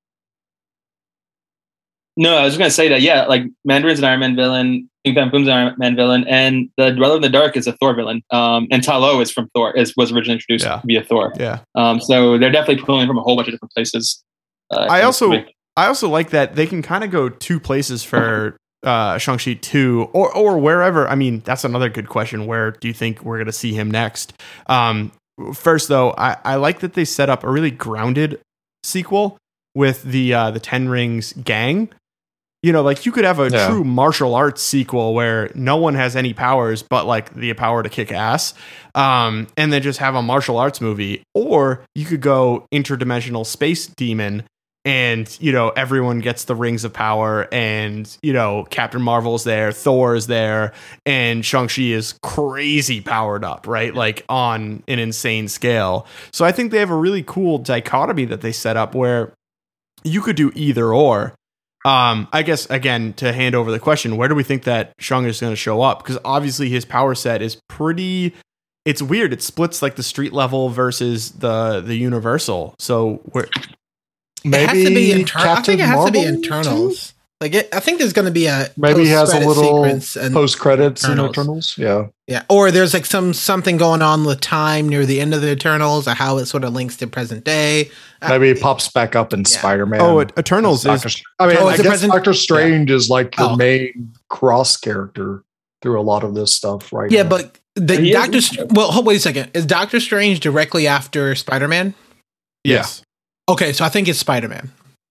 no, I was just gonna say that. Yeah, like Mandarin's an Iron Man villain. Fin Fang Foom's an Iron Man villain, and the Dweller in the Dark is a Thor villain. Um, and Ta Lo is from Thor. Is was originally introduced Yeah. via Thor. yeah. Um, so they're definitely pulling from a whole bunch of different places. Uh, I in also this movie. I also like that they can kind of go two places for uh, Shang-Chi two or or wherever. I mean, that's another good question. Where do you think we're going to see him next? Um, first, though, I, I like that they set up a really grounded sequel with the uh, the Ten Rings gang. You know, like you could have a Yeah. true martial arts sequel where no one has any powers but like the power to kick ass, um, and then just have a martial arts movie. Or you could go interdimensional space demon. And, you know, everyone gets the rings of power and, you know, Captain Marvel's there, Thor's there, and Shang-Chi is crazy powered up, right? Like on an insane scale. So I think they have a really cool dichotomy that they set up where you could do either or. Um, I guess, again, to hand over the question, where do we think that Shang is going to show up? Because obviously his power set is pretty... It's weird. It splits like the street level versus the, the universal. So where... Maybe it has to be internal. I Captain think it has Marvel to be internals. Like it, I think there's going to be a Maybe he has a post-credit little sequence and post credits in Eternals. Eternals. Yeah, yeah, or there's like some something going on with time near the end of the Eternals, or how it sort of links to present day. Uh, maybe he pops back up in Yeah. Spider Man. Oh, Eternals Doctor, is... I mean, Oh, I is it guess present- Doctor Strange is like your Oh. main cross character through a lot of this stuff, right? yeah, now. but the He is- Doctor. Str- well, hold, wait a second. Is Doctor Strange directly after Spider Man? Yes. Okay, so I think it's Spider Man.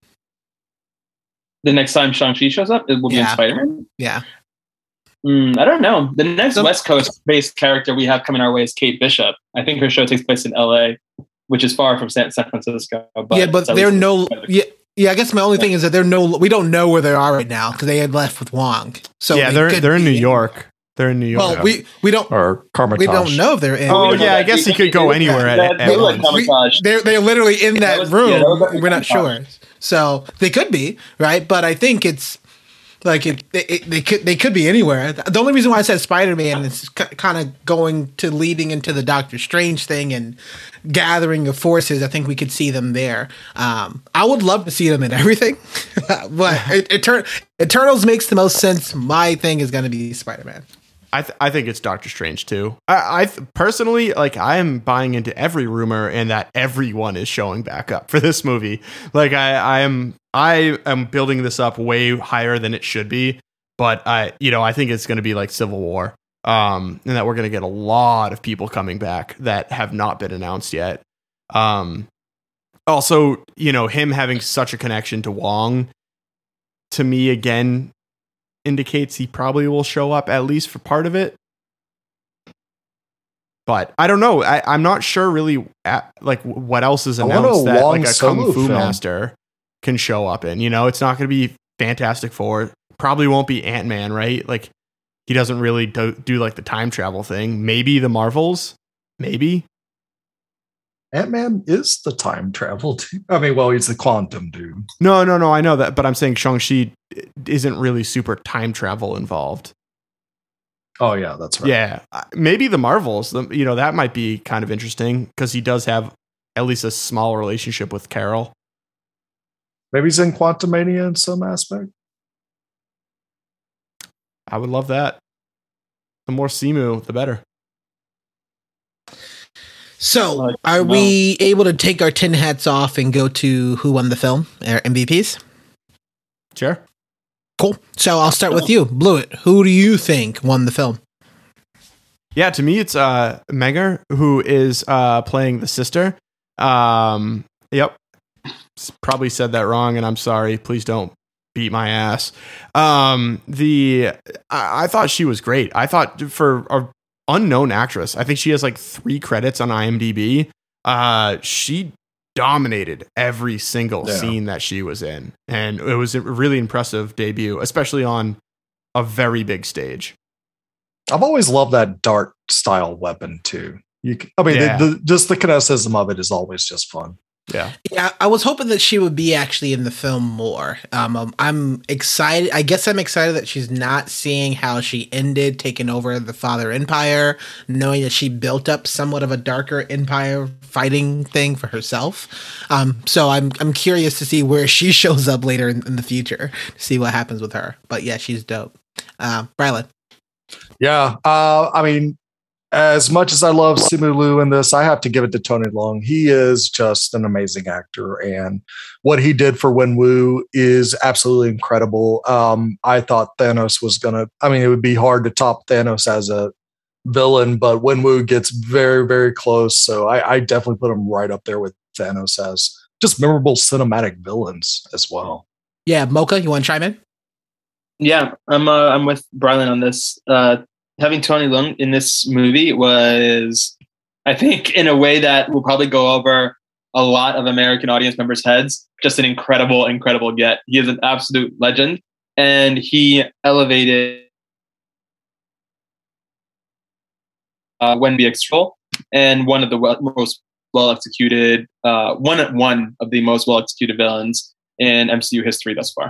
The next time Shang-Chi shows up, it will be in Yeah. Spider-Man. Yeah. Mm, I don't know. The next Some- West Coast-based character we have coming our way is Kate Bishop. I think her show takes place in L A, which is far from San, San Francisco. But yeah, but it's at they're least- no. Yeah, yeah. I guess my only thing is that they're no. We don't know where they are right now because they had left with Wong. So yeah, they they're could they're in New be- York. They're in New York. Well, we we don't or Carmitage. we don't know if they're in. Oh, We don't know yeah, I that. guess he could go anywhere at- That- at they look once. Kamikaze. They're they're literally in that, That was- room. yeah, that was like We're not a sure, so they could be right. But I think it's like it, it, they could they could be anywhere. The only reason why I said Spider Man is k- kind of going to leading into the Doctor Strange thing and gathering of forces. I think we could see them there. Um, I would love to see them in everything, but it, Etern- Eternals makes the most sense. My thing is going to be Spider Man. I th- I think it's Doctor Strange too. I, I th- personally like I am buying into every rumor and that everyone is showing back up for this movie. Like I I am I am building this up way higher than it should be, but I you know I think it's going to be like Civil War, um, and that we're going to get a lot of people coming back that have not been announced yet. Um, also, you know, him having such a connection to Wong, to me again, indicates he probably will show up at least for part of it. But I don't know. I, I'm not sure really at, like what else is I want a announced that Wong like a solo Kung Fu film. master can show up in. You know, it's not going to be Fantastic Four. Probably won't be Ant-Man, right? Like he doesn't really do, do like the time travel thing. Maybe the Marvels. Maybe. Ant-Man is the time travel dude. I mean, well, he's the quantum dude. No, no, no. I know that, but I'm saying Shang-Chi isn't really super time travel involved. Oh yeah, that's right. Yeah, uh, maybe the Marvels. the- You know, that might be kind of interesting because he does have at least a small relationship with Carol. Maybe he's in Quantumania in some aspect. I would love that. The more Simu, the better. So, are we able to take our tin hats off and go to who won the film, our M V Ps? Sure. Cool. So, I'll start with you, Blewett. Who do you think won the film? Yeah, to me, it's uh, Menger, who is uh, playing the sister. Um, yep. Probably said that wrong, and I'm sorry. Please don't beat my ass. Um, the I, I thought she was great. I thought for a unknown actress, I think she has like three credits on IMDb. Uh, she dominated every single yeah. scene that she was in, and it was a really impressive debut, especially on a very big stage. I've always loved that dart style weapon too. You, can, I mean, yeah. the, the, just the kineticism of it is always just fun. Yeah, yeah. I was hoping that she would be actually in the film more. Um, um, I'm excited. I guess I'm excited that she's not seeing how she ended, taking over the Father Empire, knowing that she built up somewhat of a darker empire fighting thing for herself. Um, so I'm I'm curious to see where she shows up later in, in the future to see what happens with her. But yeah, she's dope. Uh, Brylan. Yeah, uh, I mean, as much as I love Simu Liu in this, I have to give it to Tony Leung. He is just an amazing actor, and what he did for Wenwu is absolutely incredible. Um, I thought Thanos was gonna. I mean, it would be hard to top Thanos as a villain, but Wenwu gets very, very close. So I, I definitely put him right up there with Thanos as just memorable cinematic villains as well. Yeah, Mocha, you want to chime in? Yeah, I'm uh, I'm with Brylan on this. Uh, having Tony Leung in this movie was, I think, in a way that will probably go over a lot of American audience members' heads, just an incredible, incredible get. He is an absolute legend, and he elevated uh, Wenwu Extrol, and one of the well, most well executed, uh, one one of the most well executed villains in M C U history thus far.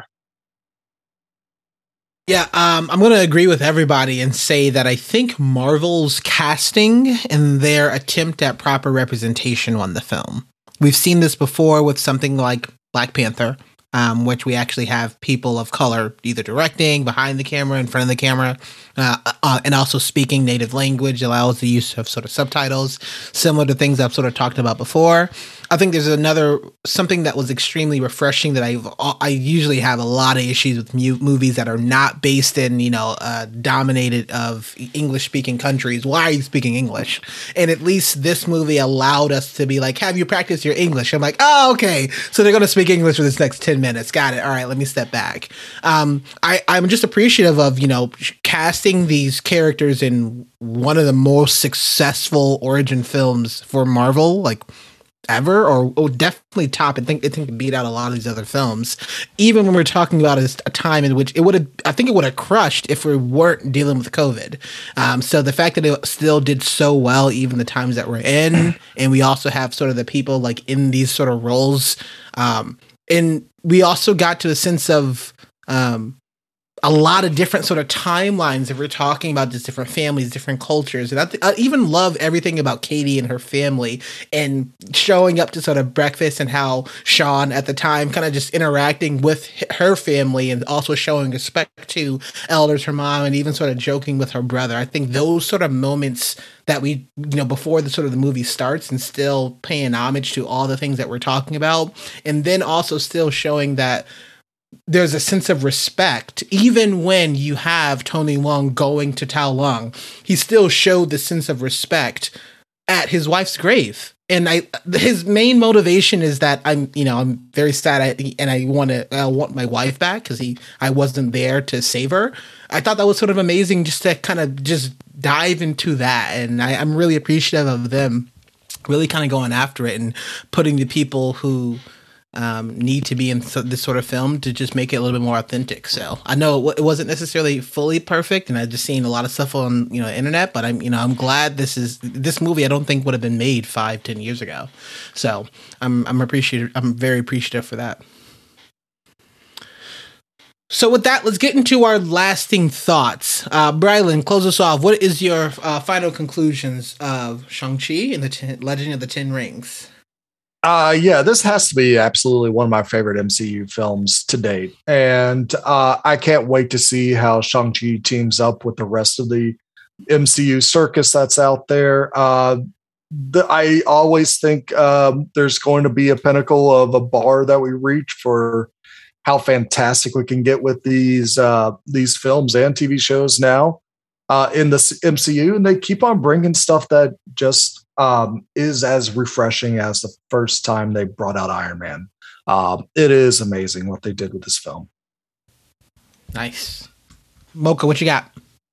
Yeah, um, I'm going to agree with everybody and say that I think Marvel's casting and their attempt at proper representation won the film. We've seen this before with something like Black Panther, um, which we actually have people of color either directing, behind the camera, in front of the camera, uh, uh, and also speaking native language allows the use of sort of subtitles, similar to things I've sort of talked about before. I think there's another something that was extremely refreshing that I I usually have a lot of issues with mu- movies that are not based in, you know, uh, dominated of English speaking countries. Why are you speaking English? And at least this movie allowed us to be like, have you practiced your English? I'm like, oh, okay. So they're going to speak English for this next ten minutes. Got it. All right. Let me step back. Um, I, I'm just appreciative of, you know, casting these characters in one of the most successful origin films for Marvel, like, ever, or, or definitely top. I think I think it beat out a lot of these other films. Even when we're talking about a, a time in which it would have, I think it would have crushed if we weren't dealing with COVID. Um, so the fact that it still did so well, even the times that we're in, and we also have sort of the people like in these sort of roles, um, and we also got to a sense of um, a lot of different sort of timelines if we're talking about just different families, different cultures. And I, th- I even love everything about Katie and her family and showing up to sort of breakfast and how Sean at the time kind of just interacting with her family and also showing respect to elders, her mom, and even sort of joking with her brother. I think those sort of moments that we, you know, before the sort of the movie starts and still paying homage to all the things that we're talking about. And then also still showing that there's a sense of respect, even when you have Tony Leung going to Ta Long. He still showed the sense of respect at his wife's grave, and I his main motivation is that I'm, you know, I'm very sad, I, and I want to, I want my wife back because he, I wasn't there to save her. I thought that was sort of amazing, just to kind of just dive into that, and I, I'm really appreciative of them really kind of going after it and putting the people who Um, need to be in th- this sort of film to just make it a little bit more authentic. So I know it, w- it wasn't necessarily fully perfect, and I've just seen a lot of stuff on, you know, internet. But I'm, you know, I'm glad this is this movie. I don't think would have been made five, ten years ago. So I'm, I'm appreciative. I'm very appreciative for that. So with that, let's get into our lasting thoughts. Uh, Brylan, close us off. What is your uh, final conclusions of Shang-Chi and the ten, Legend of the Ten Rings? Uh, yeah, this has to be absolutely one of my favorite M C U films to date. And uh, I can't wait to see how Shang-Chi teams up with the rest of the M C U circus that's out there. Uh, the, I always think um, there's going to be a pinnacle of a bar that we reach for how fantastic we can get with these uh, these films and T V shows now uh, in the M C U. And they keep on bringing stuff that just um, is as refreshing as the first time they brought out Iron Man. Um, it is amazing what they did with this film. Nice. Mocha, what you got?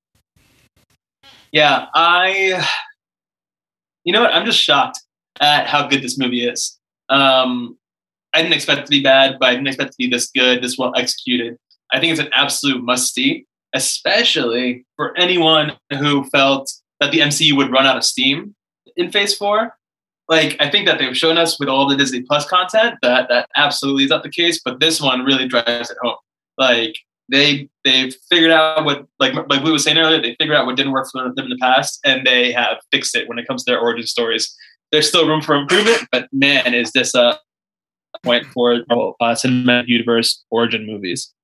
Yeah, I, you know what? I'm just shocked at how good this movie is. Um, I didn't expect it to be bad, but I didn't expect it to be this good, this well executed. I think it's an absolute must-see, especially for anyone who felt that the M C U would run out of steam in Phase Four. Like, I think that they've shown us with all the Disney Plus content that that absolutely is not the case, but this one really drives it home. Like, they they've figured out what, like like we were saying earlier, they figured out what didn't work for them in the past, and they have fixed it when it comes to their origin stories. There's still room for improvement, but man, is this a point for uh, cinematic universe origin movies.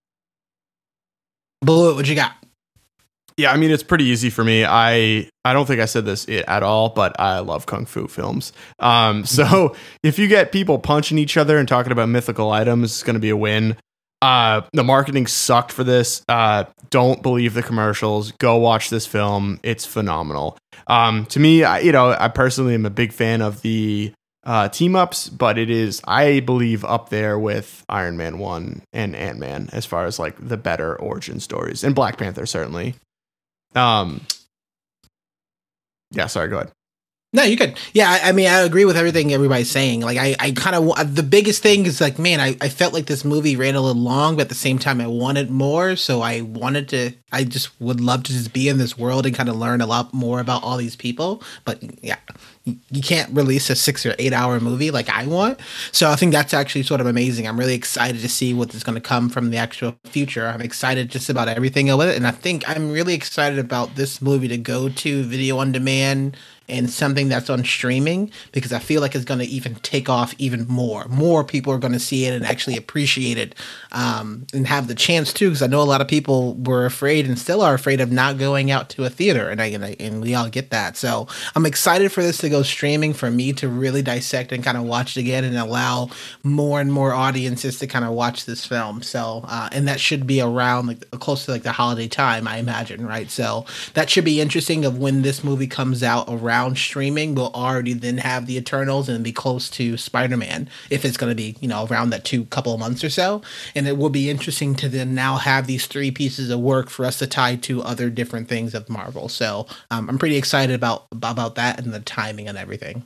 Blue, what you got? Yeah, I mean, it's pretty easy for me. I I don't think I said this at all, but I love Kung Fu films. Um, so if you get people punching each other and talking about mythical items, it's going to be a win. Uh, the marketing sucked for this. Uh, don't believe the commercials. Go watch this film. It's phenomenal. Um, to me, I, you know, I personally am a big fan of the uh, team ups, but it is, I believe, up there with Iron Man one and Ant-Man as far as like the better origin stories, and Black Panther certainly. Um, yeah, sorry, go ahead. No, you could. Yeah, I, I mean, I agree with everything everybody's saying. Like, I, I kind of, the biggest thing is like, man, I, I felt like this movie ran a little long, but at the same time, I wanted more. So I wanted to, I just would love to just be in this world and kind of learn a lot more about all these people. But yeah, you can't release a six or eight hour movie like I want. So I think that's actually sort of amazing. I'm really excited to see what is going to come from the actual future. I'm excited just about everything with it. And I think I'm really excited about this movie to go to video on demand and something that's on streaming, because I feel like it's going to even take off even more. More people are going to see it and actually appreciate it, um, and have the chance too, because I know a lot of people were afraid and still are afraid of not going out to a theater, and I, and, I, and we all get that. So I'm excited for this to go streaming, for me to really dissect and kind of watch it again and allow more and more audiences to kind of watch this film. So, uh, and that should be around like close to like the holiday time, I imagine, right? So that should be interesting of when this movie comes out around streaming. We'll already then have the Eternals and be close to Spider-Man, if it's going to be, you know, around that two couple of months or so. And it will be interesting to then now have these three pieces of work for us to tie to other different things of Marvel. So um, I'm pretty excited about about that and the timing and everything.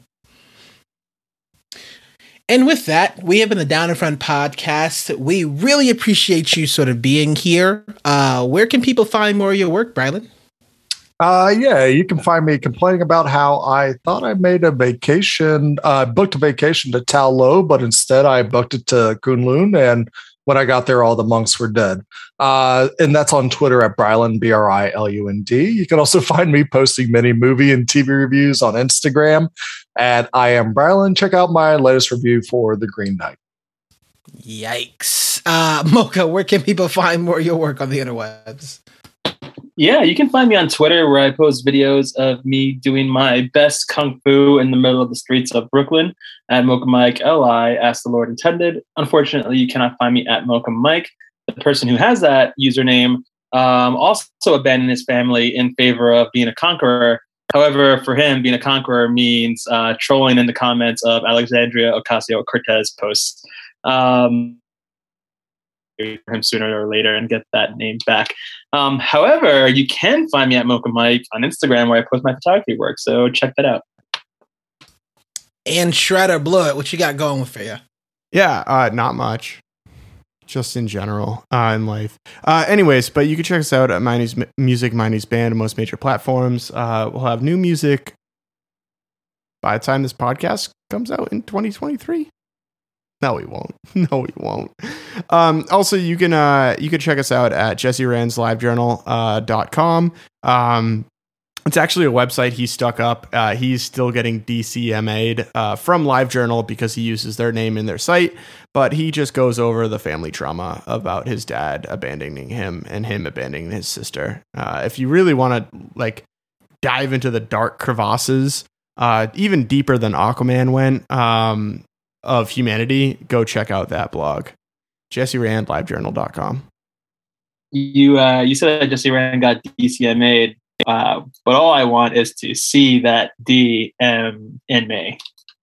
And with that, we have been the Down in Front podcast. We really appreciate you sort of being here. Uh, where can people find more of your work, Brylan? Uh, yeah, you can find me complaining about how I thought I made a vacation, uh, booked a vacation to Ta Lo, but instead I booked it to Kunlun, and when I got there, all the monks were dead. Uh, and that's on Twitter at Brylan, B R I L U N D. You can also find me posting many movie and T V reviews on Instagram at I am Brylan. Check out my latest review for The Green Knight. Yikes. Uh, Mocha, where can people find more of your work on the interwebs? Yeah, you can find me on Twitter, where I post videos of me doing my best kung fu in the middle of the streets of Brooklyn at Mocha Mike L I, as the Lord intended. Unfortunately, you cannot find me at Mocha Mike. The person who has that username um, also abandoned his family in favor of being a conqueror. However, for him, being a conqueror means uh, trolling in the comments of Alexandria Ocasio-Cortez posts. Um, for him sooner or later and get that name back. Um, however, you can find me at Mocha Mike on Instagram, where I post my photography work. So check that out. And Shredder Blood, what you got going for you? Yeah, uh, not much. Just in general uh, in life. Uh, anyways, but you can check us out at Miney's Music, Miney's Band, on most major platforms. Uh, we'll have new music by the time this podcast comes out in twenty twenty-three. No, we won't. No, we won't. Um, also, you can uh, you can check us out at Jesse Rand's Live Journal uh, dot com. Um, It's actually a website he stuck up. Uh, he's still getting D C M A'd uh, from LiveJournal because he uses their name in their site, but he just goes over the family trauma about his dad abandoning him and him abandoning his sister. Uh, if you really want to like dive into the dark crevasses, uh, even deeper than Aquaman went, um, of humanity, go check out that blog. Jesse Rand, live journal dot com. You uh, you said that Jesse Rand got D C M A'd. Uh, but all I want is to see that D M in me.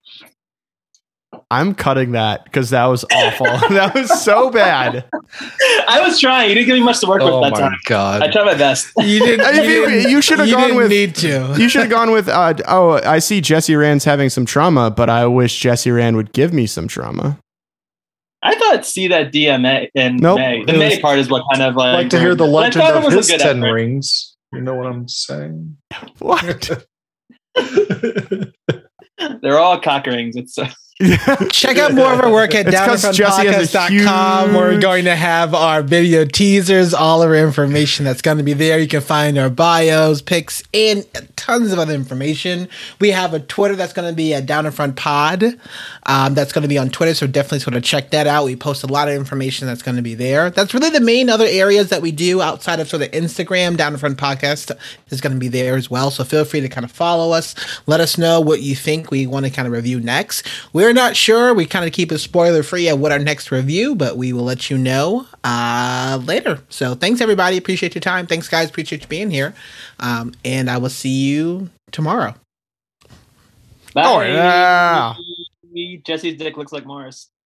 I'm cutting that because that was awful. That was so bad. I was trying. You didn't give me much to work oh with that my time. God. I tried my best. You didn't. You, you, didn't, you should have gone with. Need to. You should have gone with. Uh, oh, I see Jesse Rand's having some trauma, but I wish Jesse Rand would give me some trauma. I thought see that D M A in nope. May. The May part is what kind of like. I'd like to hear the legend of his ten effort. rings. You know what I'm saying? What? They're all cock rings. It's uh, check out more of our work at down in front podcast dot com. We're going to have our video teasers, all of our information that's going to be there. You can find our bios, pics, and tons of other information. We have a Twitter that's going to be at Down in Front Pod. Um, that's going to be on Twitter, so definitely sort of check that out. We post a lot of information that's going to be there. That's really the main other areas that we do outside of sort of Instagram. Down in Front Podcast is going to be there as well. So feel free to kind of follow us. Let us know what you think we want to kind of review next. We're not sure. We kind of keep it spoiler free at what our next review, but we will let you know uh, later. So thanks, everybody. Appreciate your time. Thanks, guys. Appreciate you being here. Um, and I will see you tomorrow. Bye. Oh, yeah. Jesse's dick looks like Morris.